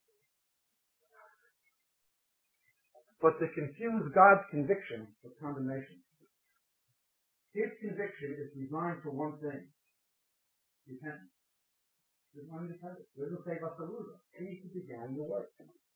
Speaker 1: but to confuse God's conviction with condemnation. His conviction is designed for one thing: repentance. There's one independent. It doesn't save us a loser. He who began the work.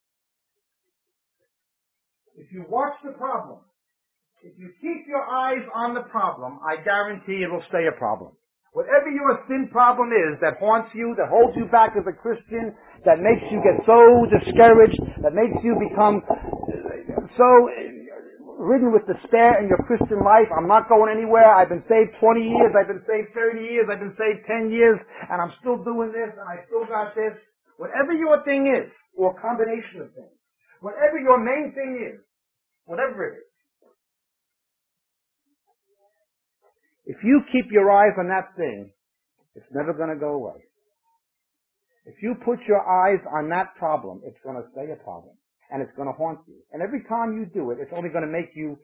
Speaker 1: If you watch the problem, if you keep your eyes on the problem, I guarantee it will stay a problem. Whatever your sin problem is that haunts you, that holds you back as a Christian, that makes you get so discouraged, that makes you become so ridden with despair in your Christian life, I'm not going anywhere, I've been saved 20 years, I've been saved 30 years, I've been saved 10 years, and I'm still doing this, and I still got this. Whatever your thing is, or combination of things, whatever your main thing is, whatever it is, if you keep your eyes on that thing, it's never going to go away. If you put your eyes on that problem, it's going to stay a problem. And it's going to haunt you. And every time you do it, it's only going to make you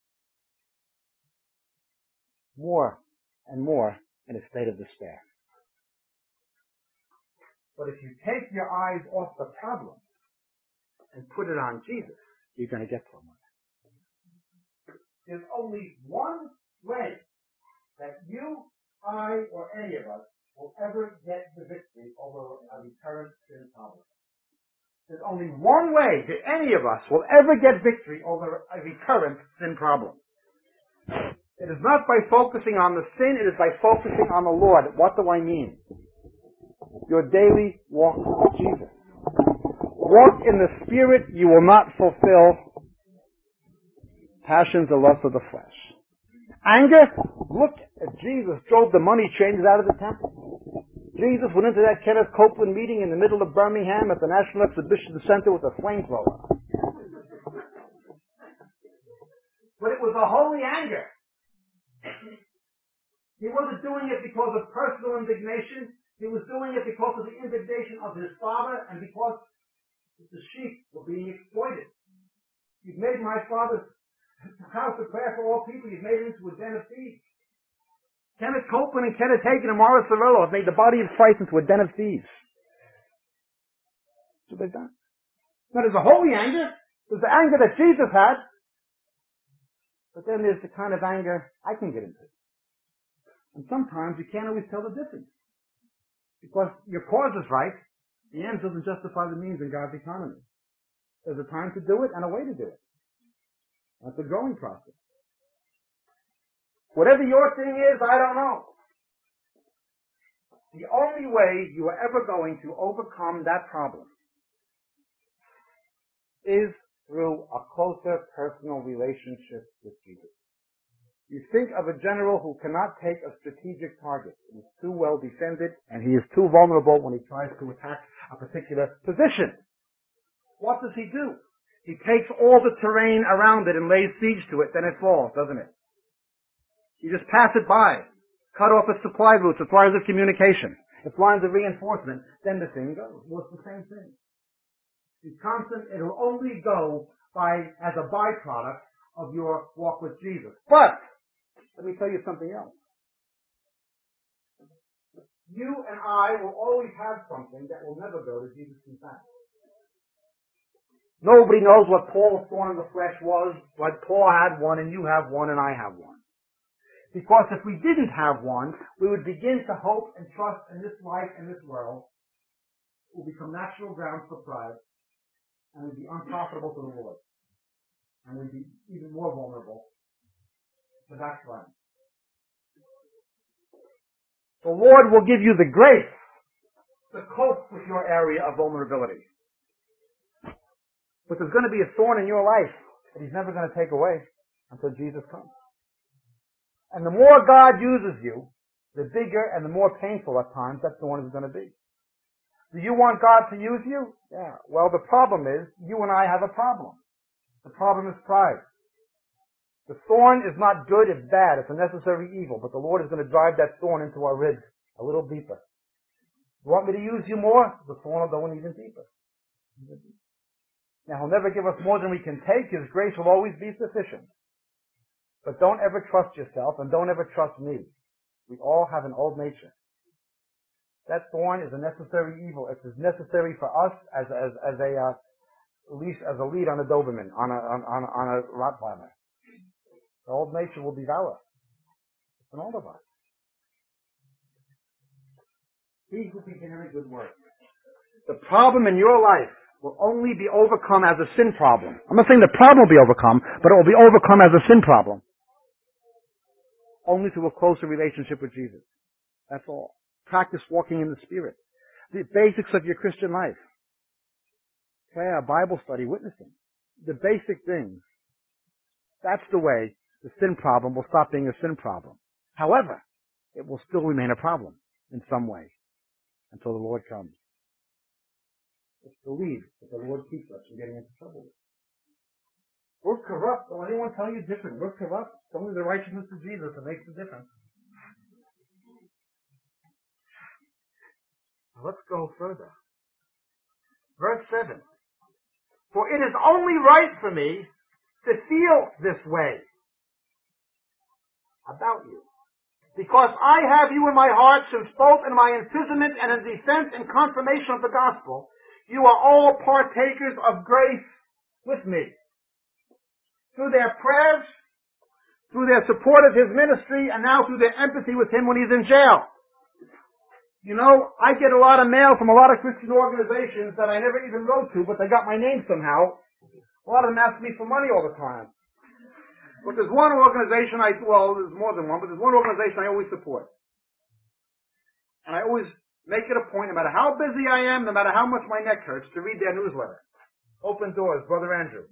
Speaker 1: more and more in a state of despair. But if you take your eyes off the problem and put it on Jesus, you're going to get somewhere. There's only one way that you, I, or any of us will ever get the victory over a recurrent sin problem. There's only one way that any of us will ever get victory over a recurrent sin problem. It is not by focusing on the sin, it is by focusing on the Lord. What do I mean? Your daily walk with Jesus. Walk in the Spirit, you will not fulfill passions or lusts of the flesh. Anger, look at Jesus drove the money changers out of the temple. Jesus went into that Kenneth Copeland meeting in the middle of Birmingham at the National Exhibition Center with a flamethrower. But it was a holy anger. He wasn't doing it because of personal indignation. He was doing it because of the indignation of his Father and because the sheep were being exploited. You've made my Father's house of prayer for all people. You've made it into a den of thieves. Kenneth Copeland and Kenneth Hagin and Morris Cerullo have made the body of Christ into a den of thieves. That's what they've done. Now there's a holy anger. There's the anger that Jesus had. But then there's the kind of anger I can get into. And sometimes you can't always tell the difference. Because your cause is right. The end doesn't justify the means in God's economy. There's a time to do it and a way to do it. That's a growing process. Whatever your thing is, I don't know. The only way you are ever going to overcome that problem is through a closer personal relationship with Jesus. You think of a general who cannot take a strategic target. He is too well defended and he is too vulnerable when he tries to attack a particular position. What does he do? He takes all the terrain around it and lays siege to it, then it falls, doesn't it? You just pass it by, cut off its supply routes, its lines of communication, its lines of reinforcement, then the thing goes. Well, it's the same thing. It's constant, it'll only go as a byproduct of your walk with Jesus. But, let me tell you something else. You and I will always have something that will never go to Jesus in fact. Nobody knows what Paul's thorn in the flesh was, but Paul had one and you have one and I have one. Because if we didn't have one, we would begin to hope and trust in this life and this world. It will become natural grounds for pride, and we'd be unprofitable to the Lord. And we'd be even more vulnerable to backsliding. The Lord will give you the grace to cope with your area of vulnerability. But there's going to be a thorn in your life that He's never going to take away until Jesus comes. And the more God uses you, the bigger and the more painful at times that thorn is going to be. Do you want God to use you? Yeah. Well, the problem is, you and I have a problem. The problem is pride. The thorn is not good, it's bad, it's a necessary evil, but the Lord is going to drive that thorn into our ribs a little deeper. You want me to use you more? The thorn will go in even deeper. Now, He'll never give us more than we can take. His grace will always be sufficient. But don't ever trust yourself and don't ever trust me. We all have an old nature. That thorn is a necessary evil. It's as necessary for us as a lead on a Doberman, on a Rottweiler. The old nature will devour. It's in all of us. He who began a good work. The problem in your life will only be overcome as a sin problem. I'm not saying the problem will be overcome, but it will be overcome as a sin problem. Only through a closer relationship with Jesus. That's all. Practice walking in the Spirit. The basics of your Christian life. Prayer, Bible study, witnessing. The basic things. That's the way the sin problem will stop being a sin problem. However, it will still remain a problem in some way until the Lord comes. It's believed that the Lord keeps us from getting into trouble. We're corrupt. Don't anyone tell you different. We're corrupt. It's only the righteousness of Jesus that makes the difference. Now let's go further. Verse 7. For it is only right for me to feel this way about you, because I have you in my heart, since both in my imprisonment and in defense and confirmation of the gospel, you are all partakers of grace with me. Through their prayers, through their support of his ministry, and now through their empathy with him when he's in jail. You know, I get a lot of mail from a lot of Christian organizations that I never even wrote to, but they got my name somehow. A lot of them ask me for money all the time. But there's one organization there's more than one, but there's one organization I always support. And I always make it a point, no matter how busy I am, no matter how much my neck hurts, to read their newsletter. Open Doors, Brother Andrew.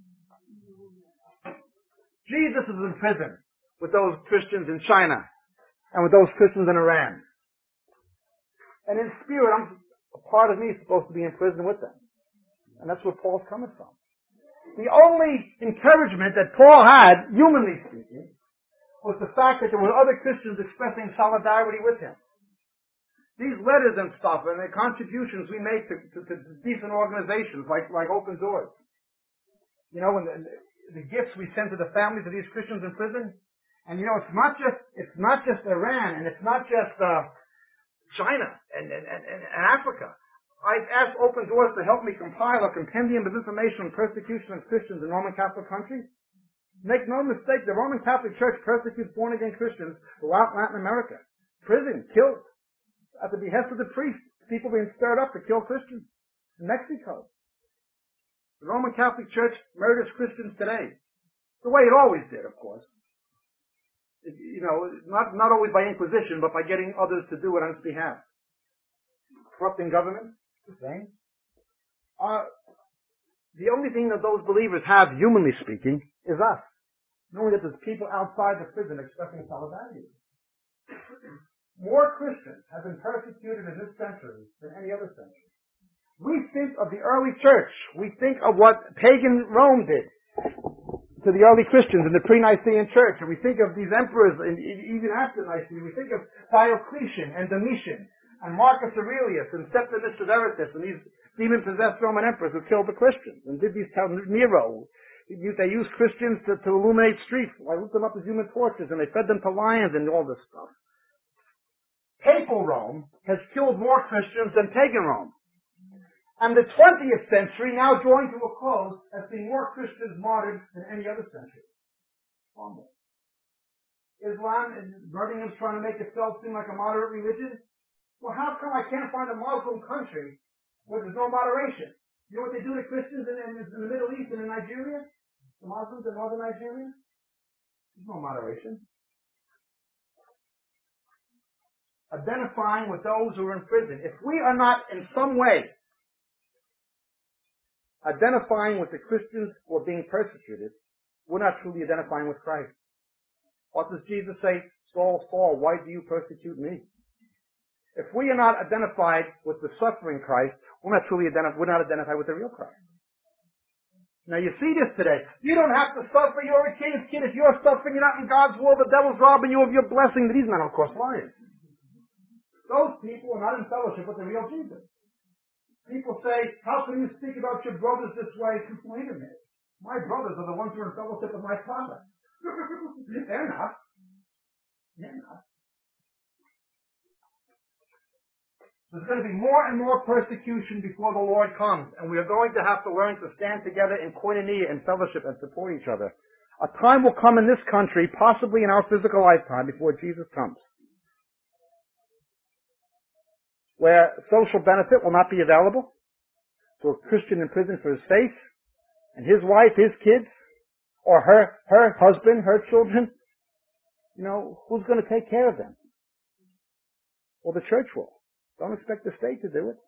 Speaker 1: Jesus is in prison with those Christians in China and with those Christians in Iran. And in spirit, a part of me is supposed to be in prison with them. And that's where Paul's coming from. The only encouragement that Paul had, humanly speaking, was the fact that there were other Christians expressing solidarity with him. These letters and stuff and the contributions we make to decent organizations like Open Doors. You know, and the gifts we send to the families of these Christians in prison. And you know, it's not just Iran and it's not just China and Africa. I've asked Open Doors to help me compile a compendium of information on persecution of Christians in Roman Catholic countries. Make no mistake, the Roman Catholic Church persecutes born-again Christians throughout Latin America. Prison, killed. At the behest of the priests, people being stirred up to kill Christians. In Mexico. The Roman Catholic Church murders Christians today. The way it always did, of course. You know, not always by inquisition, but by getting others to do it on its behalf. Corrupting government. The same. The only thing that those believers have, humanly speaking, is us. Knowing that there's people outside the prison expressing solidarity. More Christians have been persecuted in this century than any other century. We think of the early church. We think of what pagan Rome did to the early Christians in the pre-Nicene church. And we think of these emperors, even after Nicene. We think of Diocletian and Domitian and Marcus Aurelius and Septimus Severus and these demon-possessed Roman emperors who killed the Christians and did these Nero. They used Christians to illuminate streets. I lit them up as human torches and they fed them to lions and all this stuff. Papal Rome has killed more Christians than pagan Rome. And the 20th century now drawing to a close has seen more Christians martyred than any other century. Almost. Islam and Birmingham's trying to make itself seem like a moderate religion. Well, how come I can't find a Muslim country where there's no moderation? You know what they do to Christians in the Middle East and in Nigeria? The Muslims in northern Nigeria? There's no moderation. Identifying with those who are in prison. If we are not in some way identifying with the Christians who are being persecuted, we're not truly identifying with Christ. What does Jesus say? Saul, Saul, why do you persecute me? If we are not identified with the suffering Christ, we're not identified with the real Christ. Now you see this today. You don't have to suffer. You're a king's kid. If you're suffering, you're not in God's will. The devil's robbing you of your blessing. These men are, of course, liars. Those people are not in fellowship with the real Jesus. People say, how can you speak about your brothers this way? Wait a minute. My brothers are the ones who are in fellowship with my Father. They're not. They're not. There's going to be more and more persecution before the Lord comes, and we are going to have to learn to stand together in koinonia and fellowship and support each other. A time will come in this country, possibly in our physical lifetime, before Jesus comes, where social benefit will not be available to a Christian in prison for his faith, and his wife, his kids, or her husband, her children. You know, who's going to take care of them? Well, the church will. Don't expect the state to do it.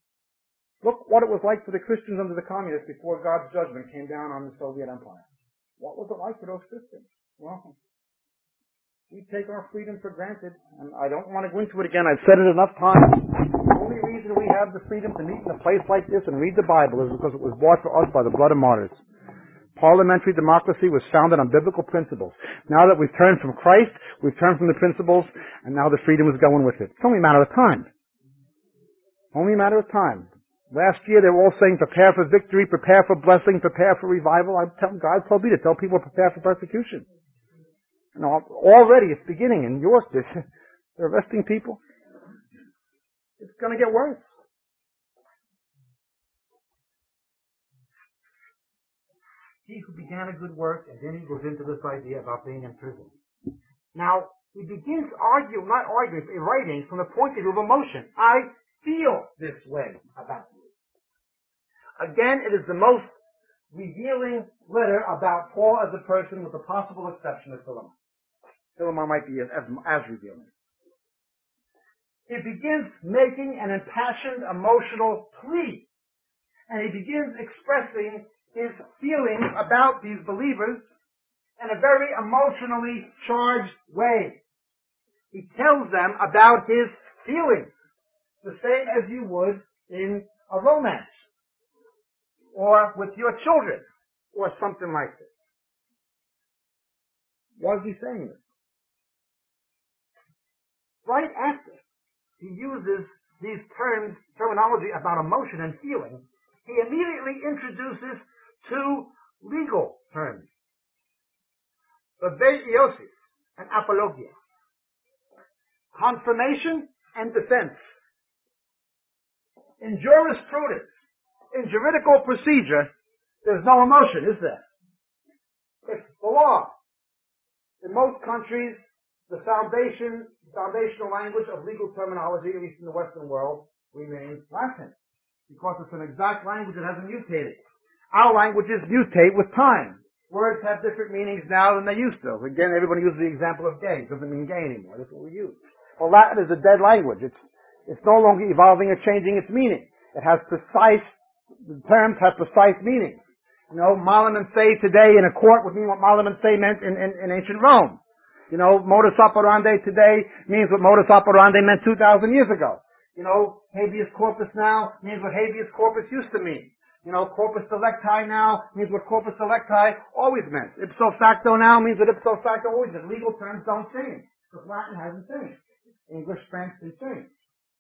Speaker 1: Look what it was like for the Christians under the communists before God's judgment came down on the Soviet Empire. What was it like for those Christians? Well, we take our freedom for granted, and I don't want to go into it again. I've said it enough times. The only reason we have the freedom to meet in a place like this and read the Bible is because it was bought for us by the blood of martyrs. Parliamentary democracy was founded on biblical principles. Now that we've turned from Christ, we've turned from the principles, and now the freedom is going with it. It's only a matter of time. Only a matter of time. Last year they were all saying, prepare for victory, prepare for blessing, prepare for revival. God told me to tell people to prepare for persecution. You know, already it's beginning in York. They're arresting people. It's going to get worse. He who began a good work, and then he goes into this idea about being in prison. Now, he begins writing from the point of view of emotion. I feel this way about you. Again, it is the most revealing letter about Paul as a person, with the possible exception of Philemon. Philemon might be as revealing. He begins making an impassioned emotional plea. And he begins expressing his feelings about these believers in a very emotionally charged way. He tells them about his feelings, the same as you would in a romance, or with your children, or something like this. Why is he saying this? Right after he uses these terminology about emotion and feeling, he immediately introduces two legal terms: beveiosis and apologia, confirmation and defense. In jurisprudence, in juridical procedure, there's no emotion, is there? It's the law. In most countries, the foundational language of legal terminology, at least in the Western world, remains Latin, because it's an exact language that hasn't mutated. Our languages mutate with time. Words have different meanings now than they used to. Again, everybody uses the example of gay. It doesn't mean gay anymore. That's what we use. Well, Latin is a dead language. It's no longer evolving or changing its meaning. The terms have precise meanings. You know, malum and se today in a court would mean what malum and se meant in ancient Rome. You know, modus operandi today means what modus operandi meant 2,000 years ago. You know, habeas corpus now means what habeas corpus used to mean. You know, corpus delicti now means what corpus delicti always meant. Ipso facto now means what ipso facto always meant. Legal terms don't change, because Latin hasn't changed. English, French, they change.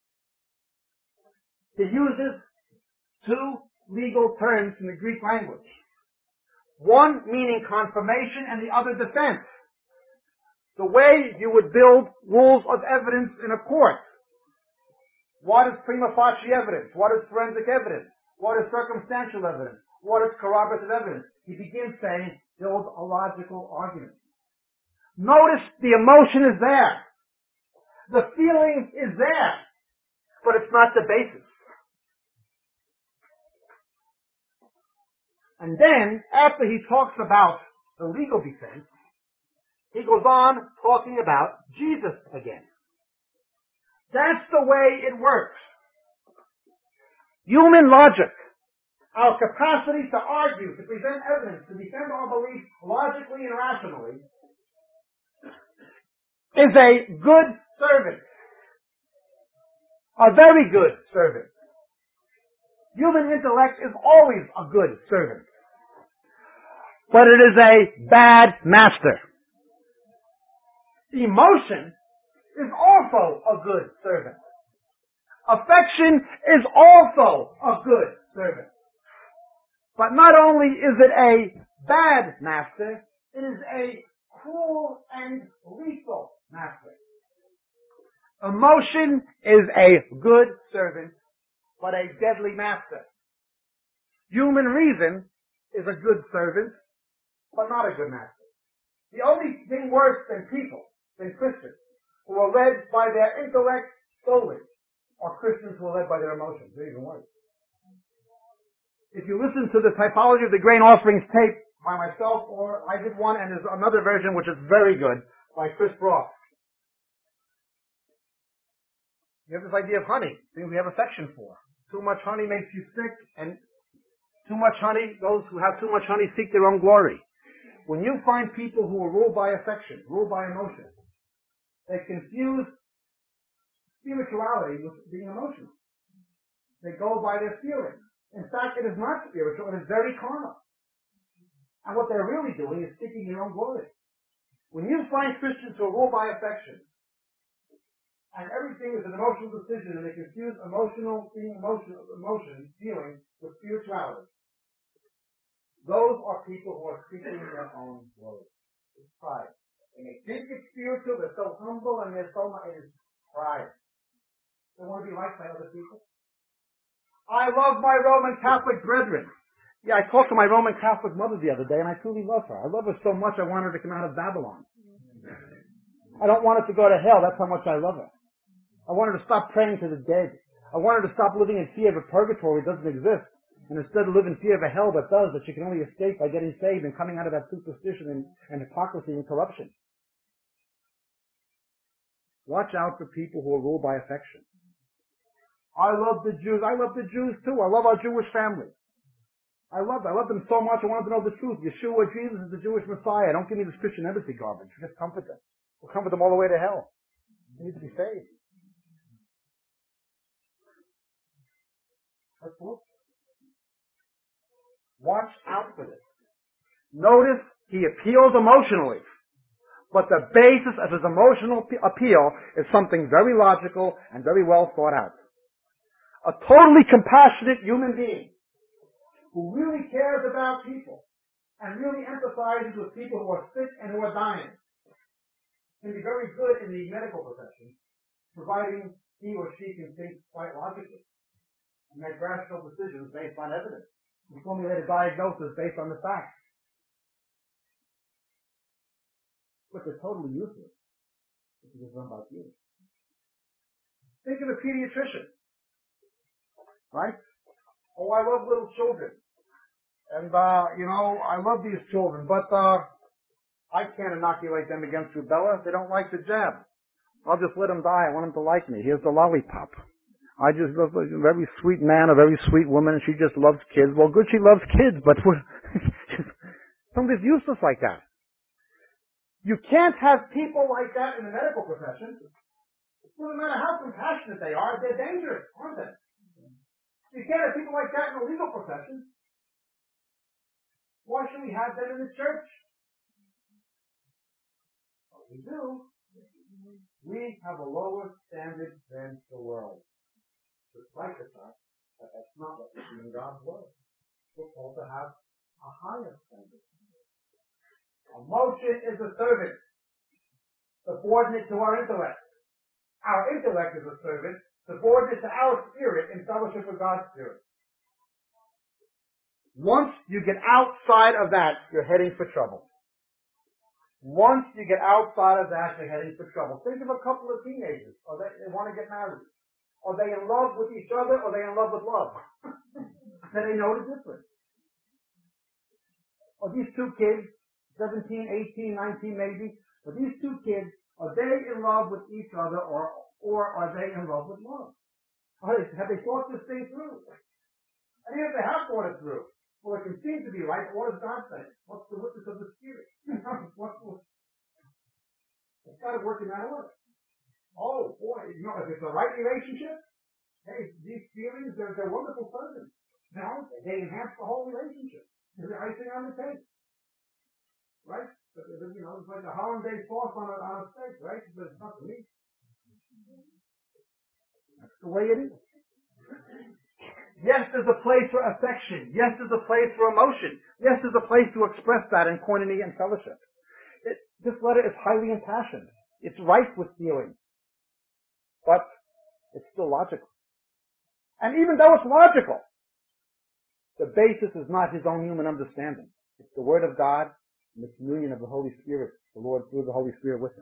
Speaker 1: He uses two legal terms in the Greek language. One meaning confirmation and the other defense. The way you would build rules of evidence in a court. What is prima facie evidence? What is forensic evidence? What is circumstantial evidence? What is corroborative evidence? He begins saying, build a logical argument. Notice the emotion is there. The feeling is there. But it's not the basis. And then, after he talks about the legal defense, he goes on talking about Jesus again. That's the way it works. Human logic, our capacity to argue, to present evidence, to defend our beliefs logically and rationally, is a good servant. A very good servant. Human intellect is always a good servant. But it is a bad master. Emotion is also a good servant. Affection is also a good servant. But not only is it a bad master, it is a cruel and lethal master. Emotion is a good servant, but a deadly master. Human reason is a good servant, but not a good master. The only thing worse than people, than Christians, who are led by their intellect solely, are Christians who are led by their emotions. They're even worse. If you listen to the Typology of the Grain Offerings tape by myself, or I did one, and there's another version which is very good by Chris Brock. You have this idea of honey, things we have affection for. Too much honey makes you sick, and too much honey, those who have too much honey seek their own glory. When you find people who are ruled by affection, ruled by emotion, they confuse spirituality with being emotional. They go by their feelings. In fact, it is not spiritual, it is very carnal. And what they're really doing is seeking their own glory. When you find Christians who are ruled by affection, and everything is an emotional decision, and they confuse emotion, feeling, with spirituality, those are people who are seeking their own glory. It's pride. And they think it's spiritual, they're so humble, and they're so much, it is pride. They want to be liked by other people. I love my Roman Catholic brethren. Yeah, I talked to my Roman Catholic mother the other day, and I truly love her. I love her so much I want her to come out of Babylon. I don't want her to go to hell. That's how much I love her. I want her to stop praying to the dead. I want her to stop living in fear of a purgatory that doesn't exist, and instead live in fear of a hell that does, that she can only escape by getting saved and coming out of that superstition and hypocrisy and corruption. Watch out for people who are ruled by affection. I love the Jews. I love the Jews too. I love our Jewish family. I love them so much. I want them to know the truth. Yeshua, Jesus is the Jewish Messiah. Don't give me this Christian embassy garbage. Just comfort them. We'll comfort them all the way to hell. They need to be saved. That's cool. Watch out for this. Notice he appeals emotionally, but the basis of his emotional appeal is something very logical and very well thought out. A totally compassionate human being who really cares about people and really empathizes with people who are sick and who are dying can be very good in the medical profession, providing he or she can think quite logically and make rational decisions based on evidence and formulate a diagnosis based on the facts. But they're totally useless if it is run by feelings. Think of a pediatrician, right? Oh, I love little children. And, I love these children, but, I can't inoculate them against rubella. They don't like the jab. I'll just let them die. I want them to like me. Here's the lollipop. I just love a very sweet man, a very sweet woman, and she just loves kids. Well, good, she loves kids, but somebody's useless like that. You can't have people like that in the medical profession. It doesn't matter how compassionate they are, they're dangerous, aren't they? You can't have people like that in the legal profession. Why should we have them in the church? Well, we do. We have a lower standard than the world. Despite the fact that that's not what we do in God's Word. We're called to have a higher standard. Emotion is a servant, subordinate to our intellect. Our intellect is a servant, subordinate to our spirit in fellowship with God's Spirit. Once you get outside of that, you're heading for trouble. Once you get outside of that, you're heading for trouble. Think of a couple of teenagers. They want to get married. Are they in love with each other, or are they in love with love? Do they know the difference? Are these two kids, 17, 18, 19 maybe, are these two kids, are they in love with each other, or are they in love with love? Have they thought this thing through? And even if they have thought it through, well, it can seem to be right, but what does God say? What's the witness of the Spirit? It's got to work in that order. Oh, boy, if it's the right relationship, hey, these feelings, they're wonderful servants. They enhance the whole relationship. They're the icing on the cake. Right? But, it's like a hollandaise sauce on a steak, right? But it's not the meat. That's the way it is. Yes, there's a place for affection. Yes, there's a place for emotion. Yes, there's a place to express that in koinonia and fellowship. This letter is highly impassioned. It's rife with feeling. But it's still logical. And even though it's logical, the basis is not his own human understanding. It's the Word of God and the communion of the Holy Spirit, the Lord through the Holy Spirit with him.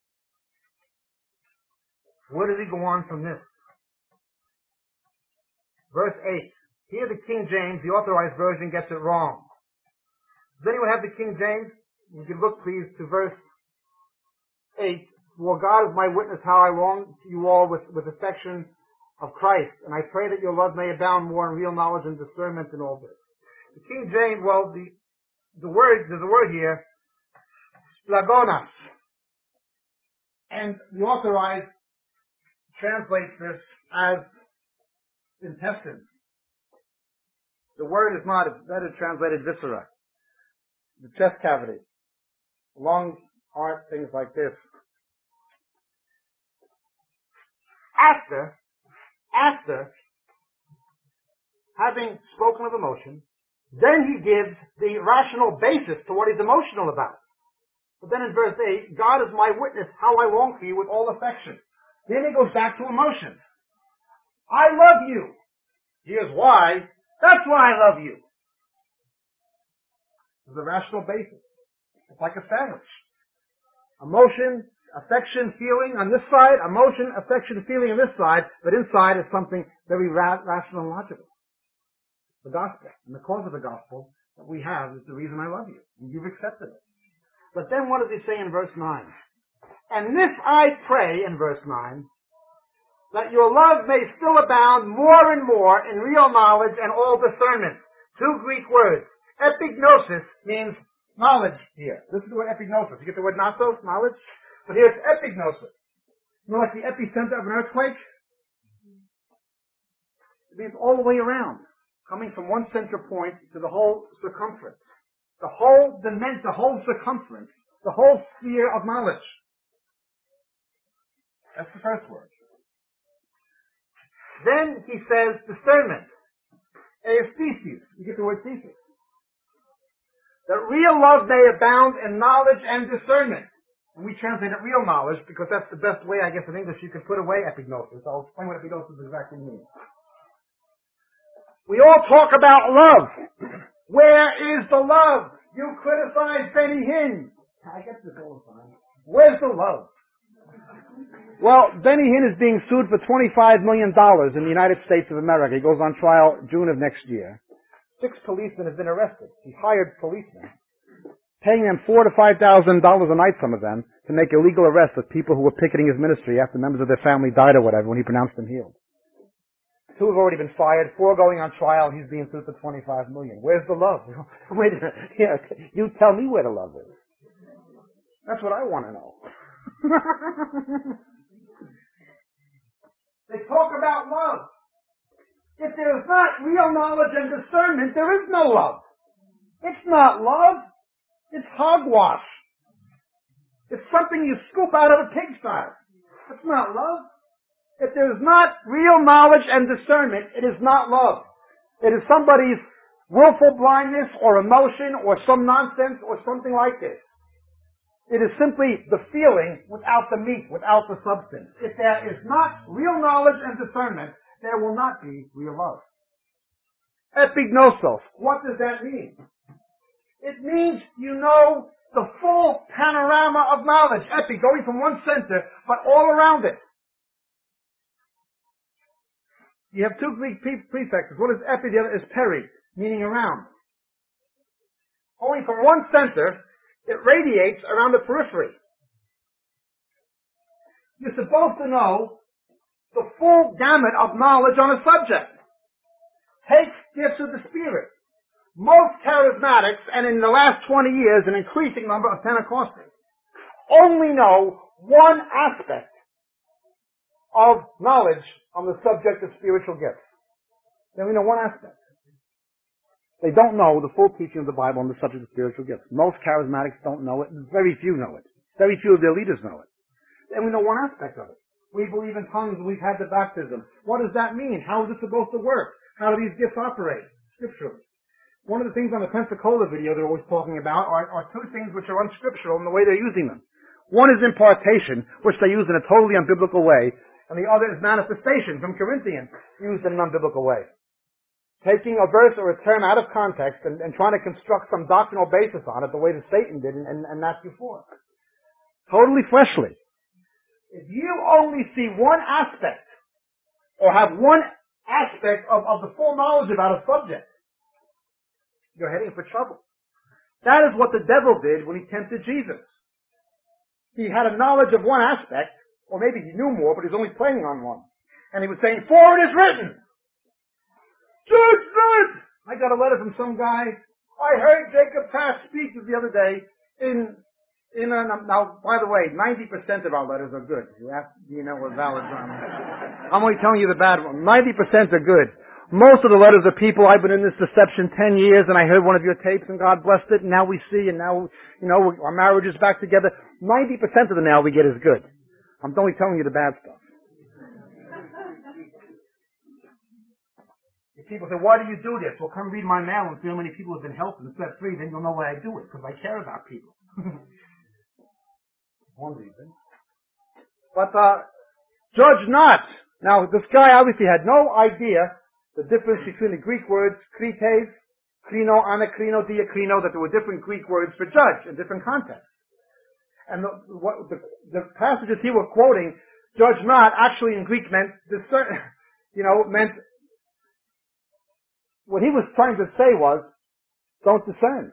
Speaker 1: Where does he go on from this? Verse 8. Here the King James, the Authorized Version, gets it wrong. Does anyone have the King James? You can look, please, to verse 8. Well, God is my witness how I long to you all with affection of Christ, and I pray that your love may abound more in real knowledge and discernment in all this. The King James, well, there's a word here Splagonas. And the Authorized translates this as intestines. The word is not, it's better translated viscera. The chest cavity. Lungs, heart, things like this. After having spoken of emotion, then he gives the rational basis to what he's emotional about. But then in verse 8, God is my witness how I long for you with all affection. Then he goes back to emotion. I love you. Here's why. That's why I love you. There's a rational basis. It's like a sandwich. Emotion, affection, feeling on this side, emotion, affection, feeling on this side, but inside is something very rational and logical. The gospel. And the cause of the gospel that we have is the reason I love you. And you've accepted it. But then what does he say in verse 9? And this I pray, in verse 9, that your love may still abound more and more in real knowledge and all discernment. Two Greek words. Epignosis means knowledge here. This is the word epignosis. You get the word gnosos, knowledge? But here it's epignosis. You know, like the epicenter of an earthquake? It means all the way around. Coming from one center point to the whole circumference. The whole circumference. The whole sphere of knowledge. That's the first word. Then he says discernment. Aesthesis. You get the word thesis. That real love may abound in knowledge and discernment. And we translate it real knowledge because that's the best way, I guess, in English you can put away epignosis. I'll explain what epignosis exactly means. We all talk about love. Where is the love? You criticize Benny Hinn. I get this all the time. Where's the love? Well, Benny Hinn is being sued for $25 million in the United States of America. He goes on trial June of next year. 6 policemen have been arrested. He hired policemen, paying them $4,000 to $5,000 a night, some of them, to make illegal arrests of people who were picketing his ministry after members of their family died or whatever when he pronounced them healed. 2 have already been fired, 4 going on trial, he's being sued for $25 million. Where's the love? Wait a minute. Yeah, you tell me where the love is. That's what I want to know. They talk about love. If there is not real knowledge and discernment, there is no love. It's not love. It's hogwash. It's something you scoop out of a pigsty. It's not love. If there is not real knowledge and discernment, it is not love. It is somebody's willful blindness or emotion or some nonsense or something like this. It is simply the feeling without the meat, without the substance. If there is not real knowledge and discernment, there will not be real love. Epignosos. What does that mean? It means you know the full panorama of knowledge. Epi, going from one center, but all around it. You have 2 Greek prefixes. One is epi, the other is peri, meaning around. Going from one center, it radiates around the periphery. You're supposed to know the full gamut of knowledge on a subject. Take gifts of the Spirit. Most charismatics, and in the last 20 years, an increasing number of Pentecostals, only know one aspect of knowledge on the subject of spiritual gifts. They only know one aspect. They don't know the full teaching of the Bible on the subject of spiritual gifts. Most charismatics don't know it, and very few know it. Very few of their leaders know it. They only know one aspect of it. We believe in tongues, we've had the baptism. What does that mean? How is it supposed to work? How do these gifts operate? Scripturally. One of the things on the Pensacola video they're always talking about are 2 things which are unscriptural in the way they're using them. One is impartation, which they use in a totally unbiblical way, and the other is manifestation from Corinthians, used in an unbiblical way. Taking a verse or a term out of context and trying to construct some doctrinal basis on it the way that Satan did in Matthew 4. Totally fleshly. If you only see one aspect, or have one aspect of the full knowledge about a subject, you're heading for trouble. That is what the devil did when he tempted Jesus. He had a knowledge of one aspect, or maybe he knew more, but he was only playing on one. And he was saying, "For it is written." Judgment! I got a letter from some guy. I heard Jacob Taft speak the other day in Now, by the way, 90% of our letters are good. We're valid. I'm only telling you the bad one. 90% are good. Most of the letters are people, I've been in this deception 10 years and I heard one of your tapes and God blessed it and now we see and now, our marriage is back together. 90% of the mail we get is good. I'm only telling you the bad stuff. If people say, why do you do this? Well, come read my mail and see how many people have been helped and set free, then you'll know why I do it, because I care about people. One reason. But, judge not. Now, this guy obviously had no idea the difference between the Greek words krites, krino, anakrino, diakrino, that there were different Greek words for judge in different contexts. And the passages he was quoting, judge not, actually in Greek meant discern, meant, what he was trying to say was, don't discern.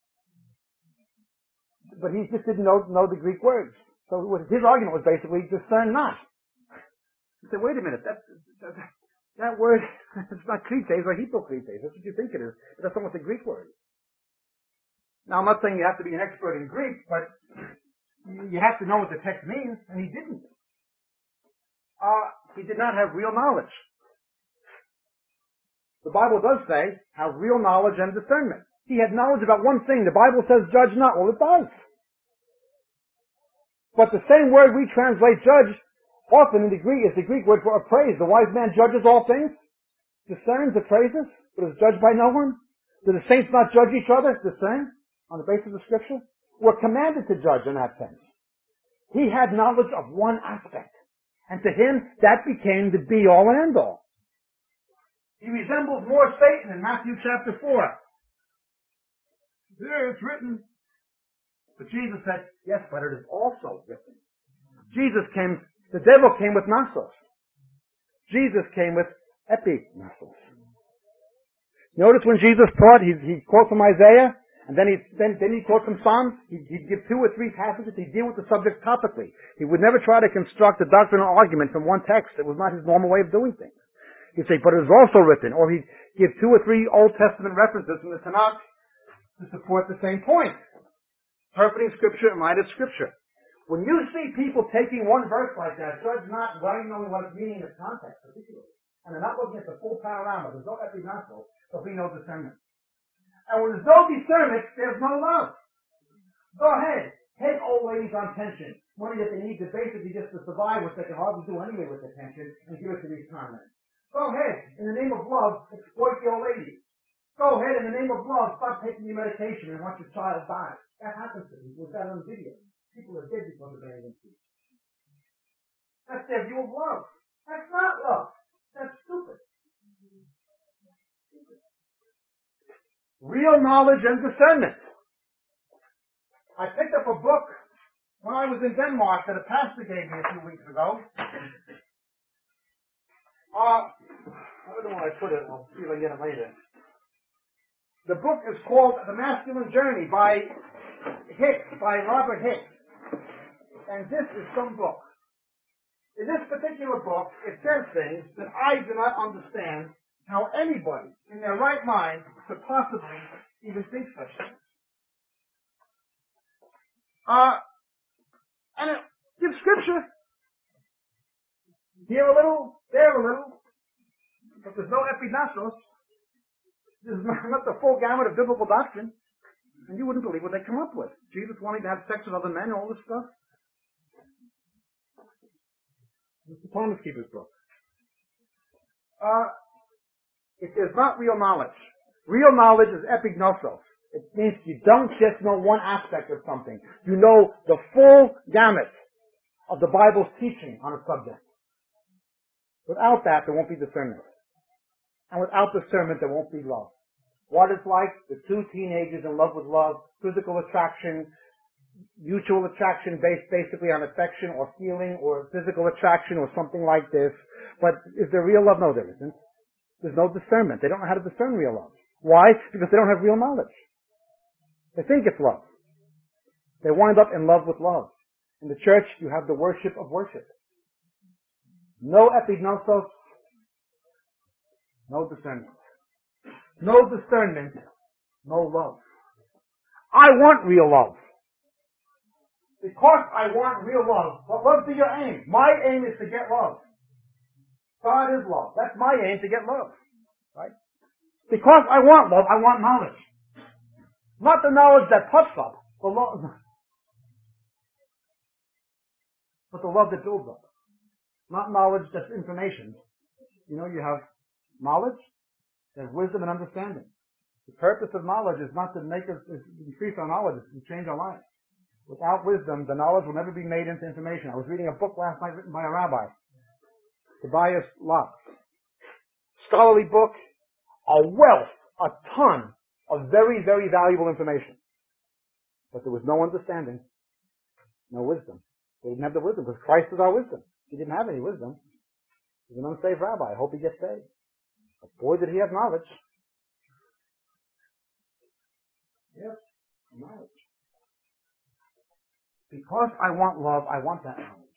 Speaker 1: But he just didn't know the Greek words. So his argument was basically, discern not. He said, wait a minute, that word, it's not krites or hypokrites. That's what you think it is. But that's not what the Greek word is. Now, I'm not saying you have to be an expert in Greek, but you have to know what the text means, and he didn't. He did not have real knowledge. The Bible does say, have real knowledge and discernment. He had knowledge about one thing. The Bible says, judge not. Well, it does. But the same word we translate judge often in the Greek is the Greek word for appraise. The wise man judges all things, discerns, appraises, but is judged by no one. Do the saints not judge each other? Discern on the basis of Scripture? We're commanded to judge in that sense. He had knowledge of one aspect. And to him, that became the be-all and end-all. He resembles more Satan in Matthew chapter 4. There it's written. But Jesus said, yes, but it is also written. The devil came with nasos. Jesus came with epignosos. Notice when Jesus taught, he quotes from Isaiah, and then he quotes from Psalms. He'd give 2 or 3 passages. He'd deal with the subject topically. He would never try to construct a doctrinal argument from one text. It was not his normal way of doing things. He'd say, but it is also written. Or he'd give 2 or 3 Old Testament references from the Tanakh to support the same point. Interpreting Scripture in light of Scripture. When you see people taking one verse like that, judge not, writing only what it's meaning in its context, particularly, and they're not looking at the full panorama, there's no epignosis, there'll be no discernment. And when there's no discernment, there's no love. Go ahead, take old ladies on pension, money that they need to basically just to survive, which they can hardly do anyway with the pension, and give it to these convents. Go ahead, in the name of love, exploit the old ladies. Go ahead, in the name of love, stop taking your medication and watch your child die. That happens to people. We've got it on video. People are dead because of their agency. That's their view of love. That's not love. That's stupid. Real knowledge and discernment. I picked up a book when I was in Denmark that a pastor gave me a few weeks ago. I don't know where I put it. I'll see if I can get it later. The book is called The Masculine Journey by Robert Hicks. And this is some book. In this particular book, it says things that I do not understand how anybody in their right mind could possibly even think such things. And it gives Scripture. Here a little, there a little. But there's no epignosis. There's not the full gamut of biblical doctrine. And you wouldn't believe what they come up with. Jesus wanting to have sex with other men and all this stuff. It's the Thomas Keeper's book. It is not real knowledge. Real knowledge is epignosis. It means you don't just know one aspect of something. You know the full gamut of the Bible's teaching on a subject. Without that, there won't be discernment. And without discernment, there won't be love. What it's like, the 2 teenagers in love with love, physical attraction, mutual attraction based basically on affection or feeling or physical attraction or something like this. But is there real love? No, there isn't. There's no discernment. They don't know how to discern real love. Why? Because they don't have real knowledge. They think it's love. They wind up in love with love. In the church, you have the worship of worship. No epignosis, no discernment. No discernment, no love. I want real love. Because I want real love. What love be your aim? My aim is to get love. God is love. That's my aim, to get love. Right? Because I want love, I want knowledge. Not the knowledge that puffs up, but the love that builds up. Not knowledge that's information. You know, you have knowledge, there's wisdom and understanding. The purpose of knowledge is not to make us increase our knowledge, it's to change our lives. Without wisdom, the knowledge will never be made into information. I was reading a book last night written by a rabbi, Tobias Lotz. Scholarly book, a wealth, a ton of very, very valuable information. But there was no understanding, no wisdom. They didn't have the wisdom, because Christ is our wisdom. He didn't have any wisdom. He's an unsaved rabbi. I hope he gets saved. But boy, did he have knowledge. Yes, knowledge. Because I want love, I want that knowledge.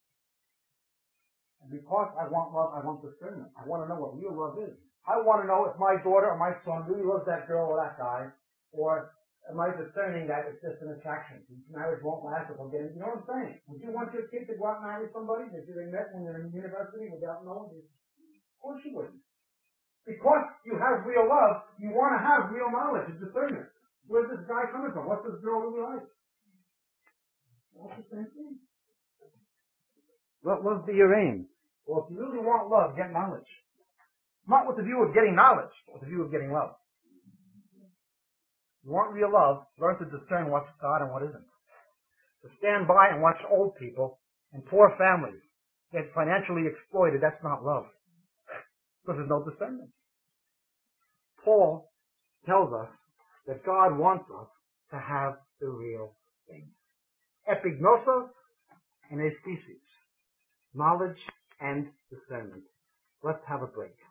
Speaker 1: And because I want love, I want discernment. I want to know what real love is. I want to know if my daughter or my son really loves that girl or that guy, or am I discerning that it's just an attraction? Marriage won't last if I'm getting, you know what I'm saying? Would you want your kid to go out and marry somebody that you met when you're in university without knowing? Of course you wouldn't. Because you have real love, you want to have real knowledge and discernment. Where's this guy coming from? What's this girl really like? That's the same thing. Let love be your aim. Well, if you really want love, get knowledge. Not with the view of getting knowledge, but with the view of getting love. You want real love, learn to discern what's God and what isn't. To stand by and watch old people and poor families get financially exploited, that's not love. Because there's no discernment. Paul tells us that God wants us to have the real thing. Epignosos and aesthesis. Knowledge and discernment. Let's have a break.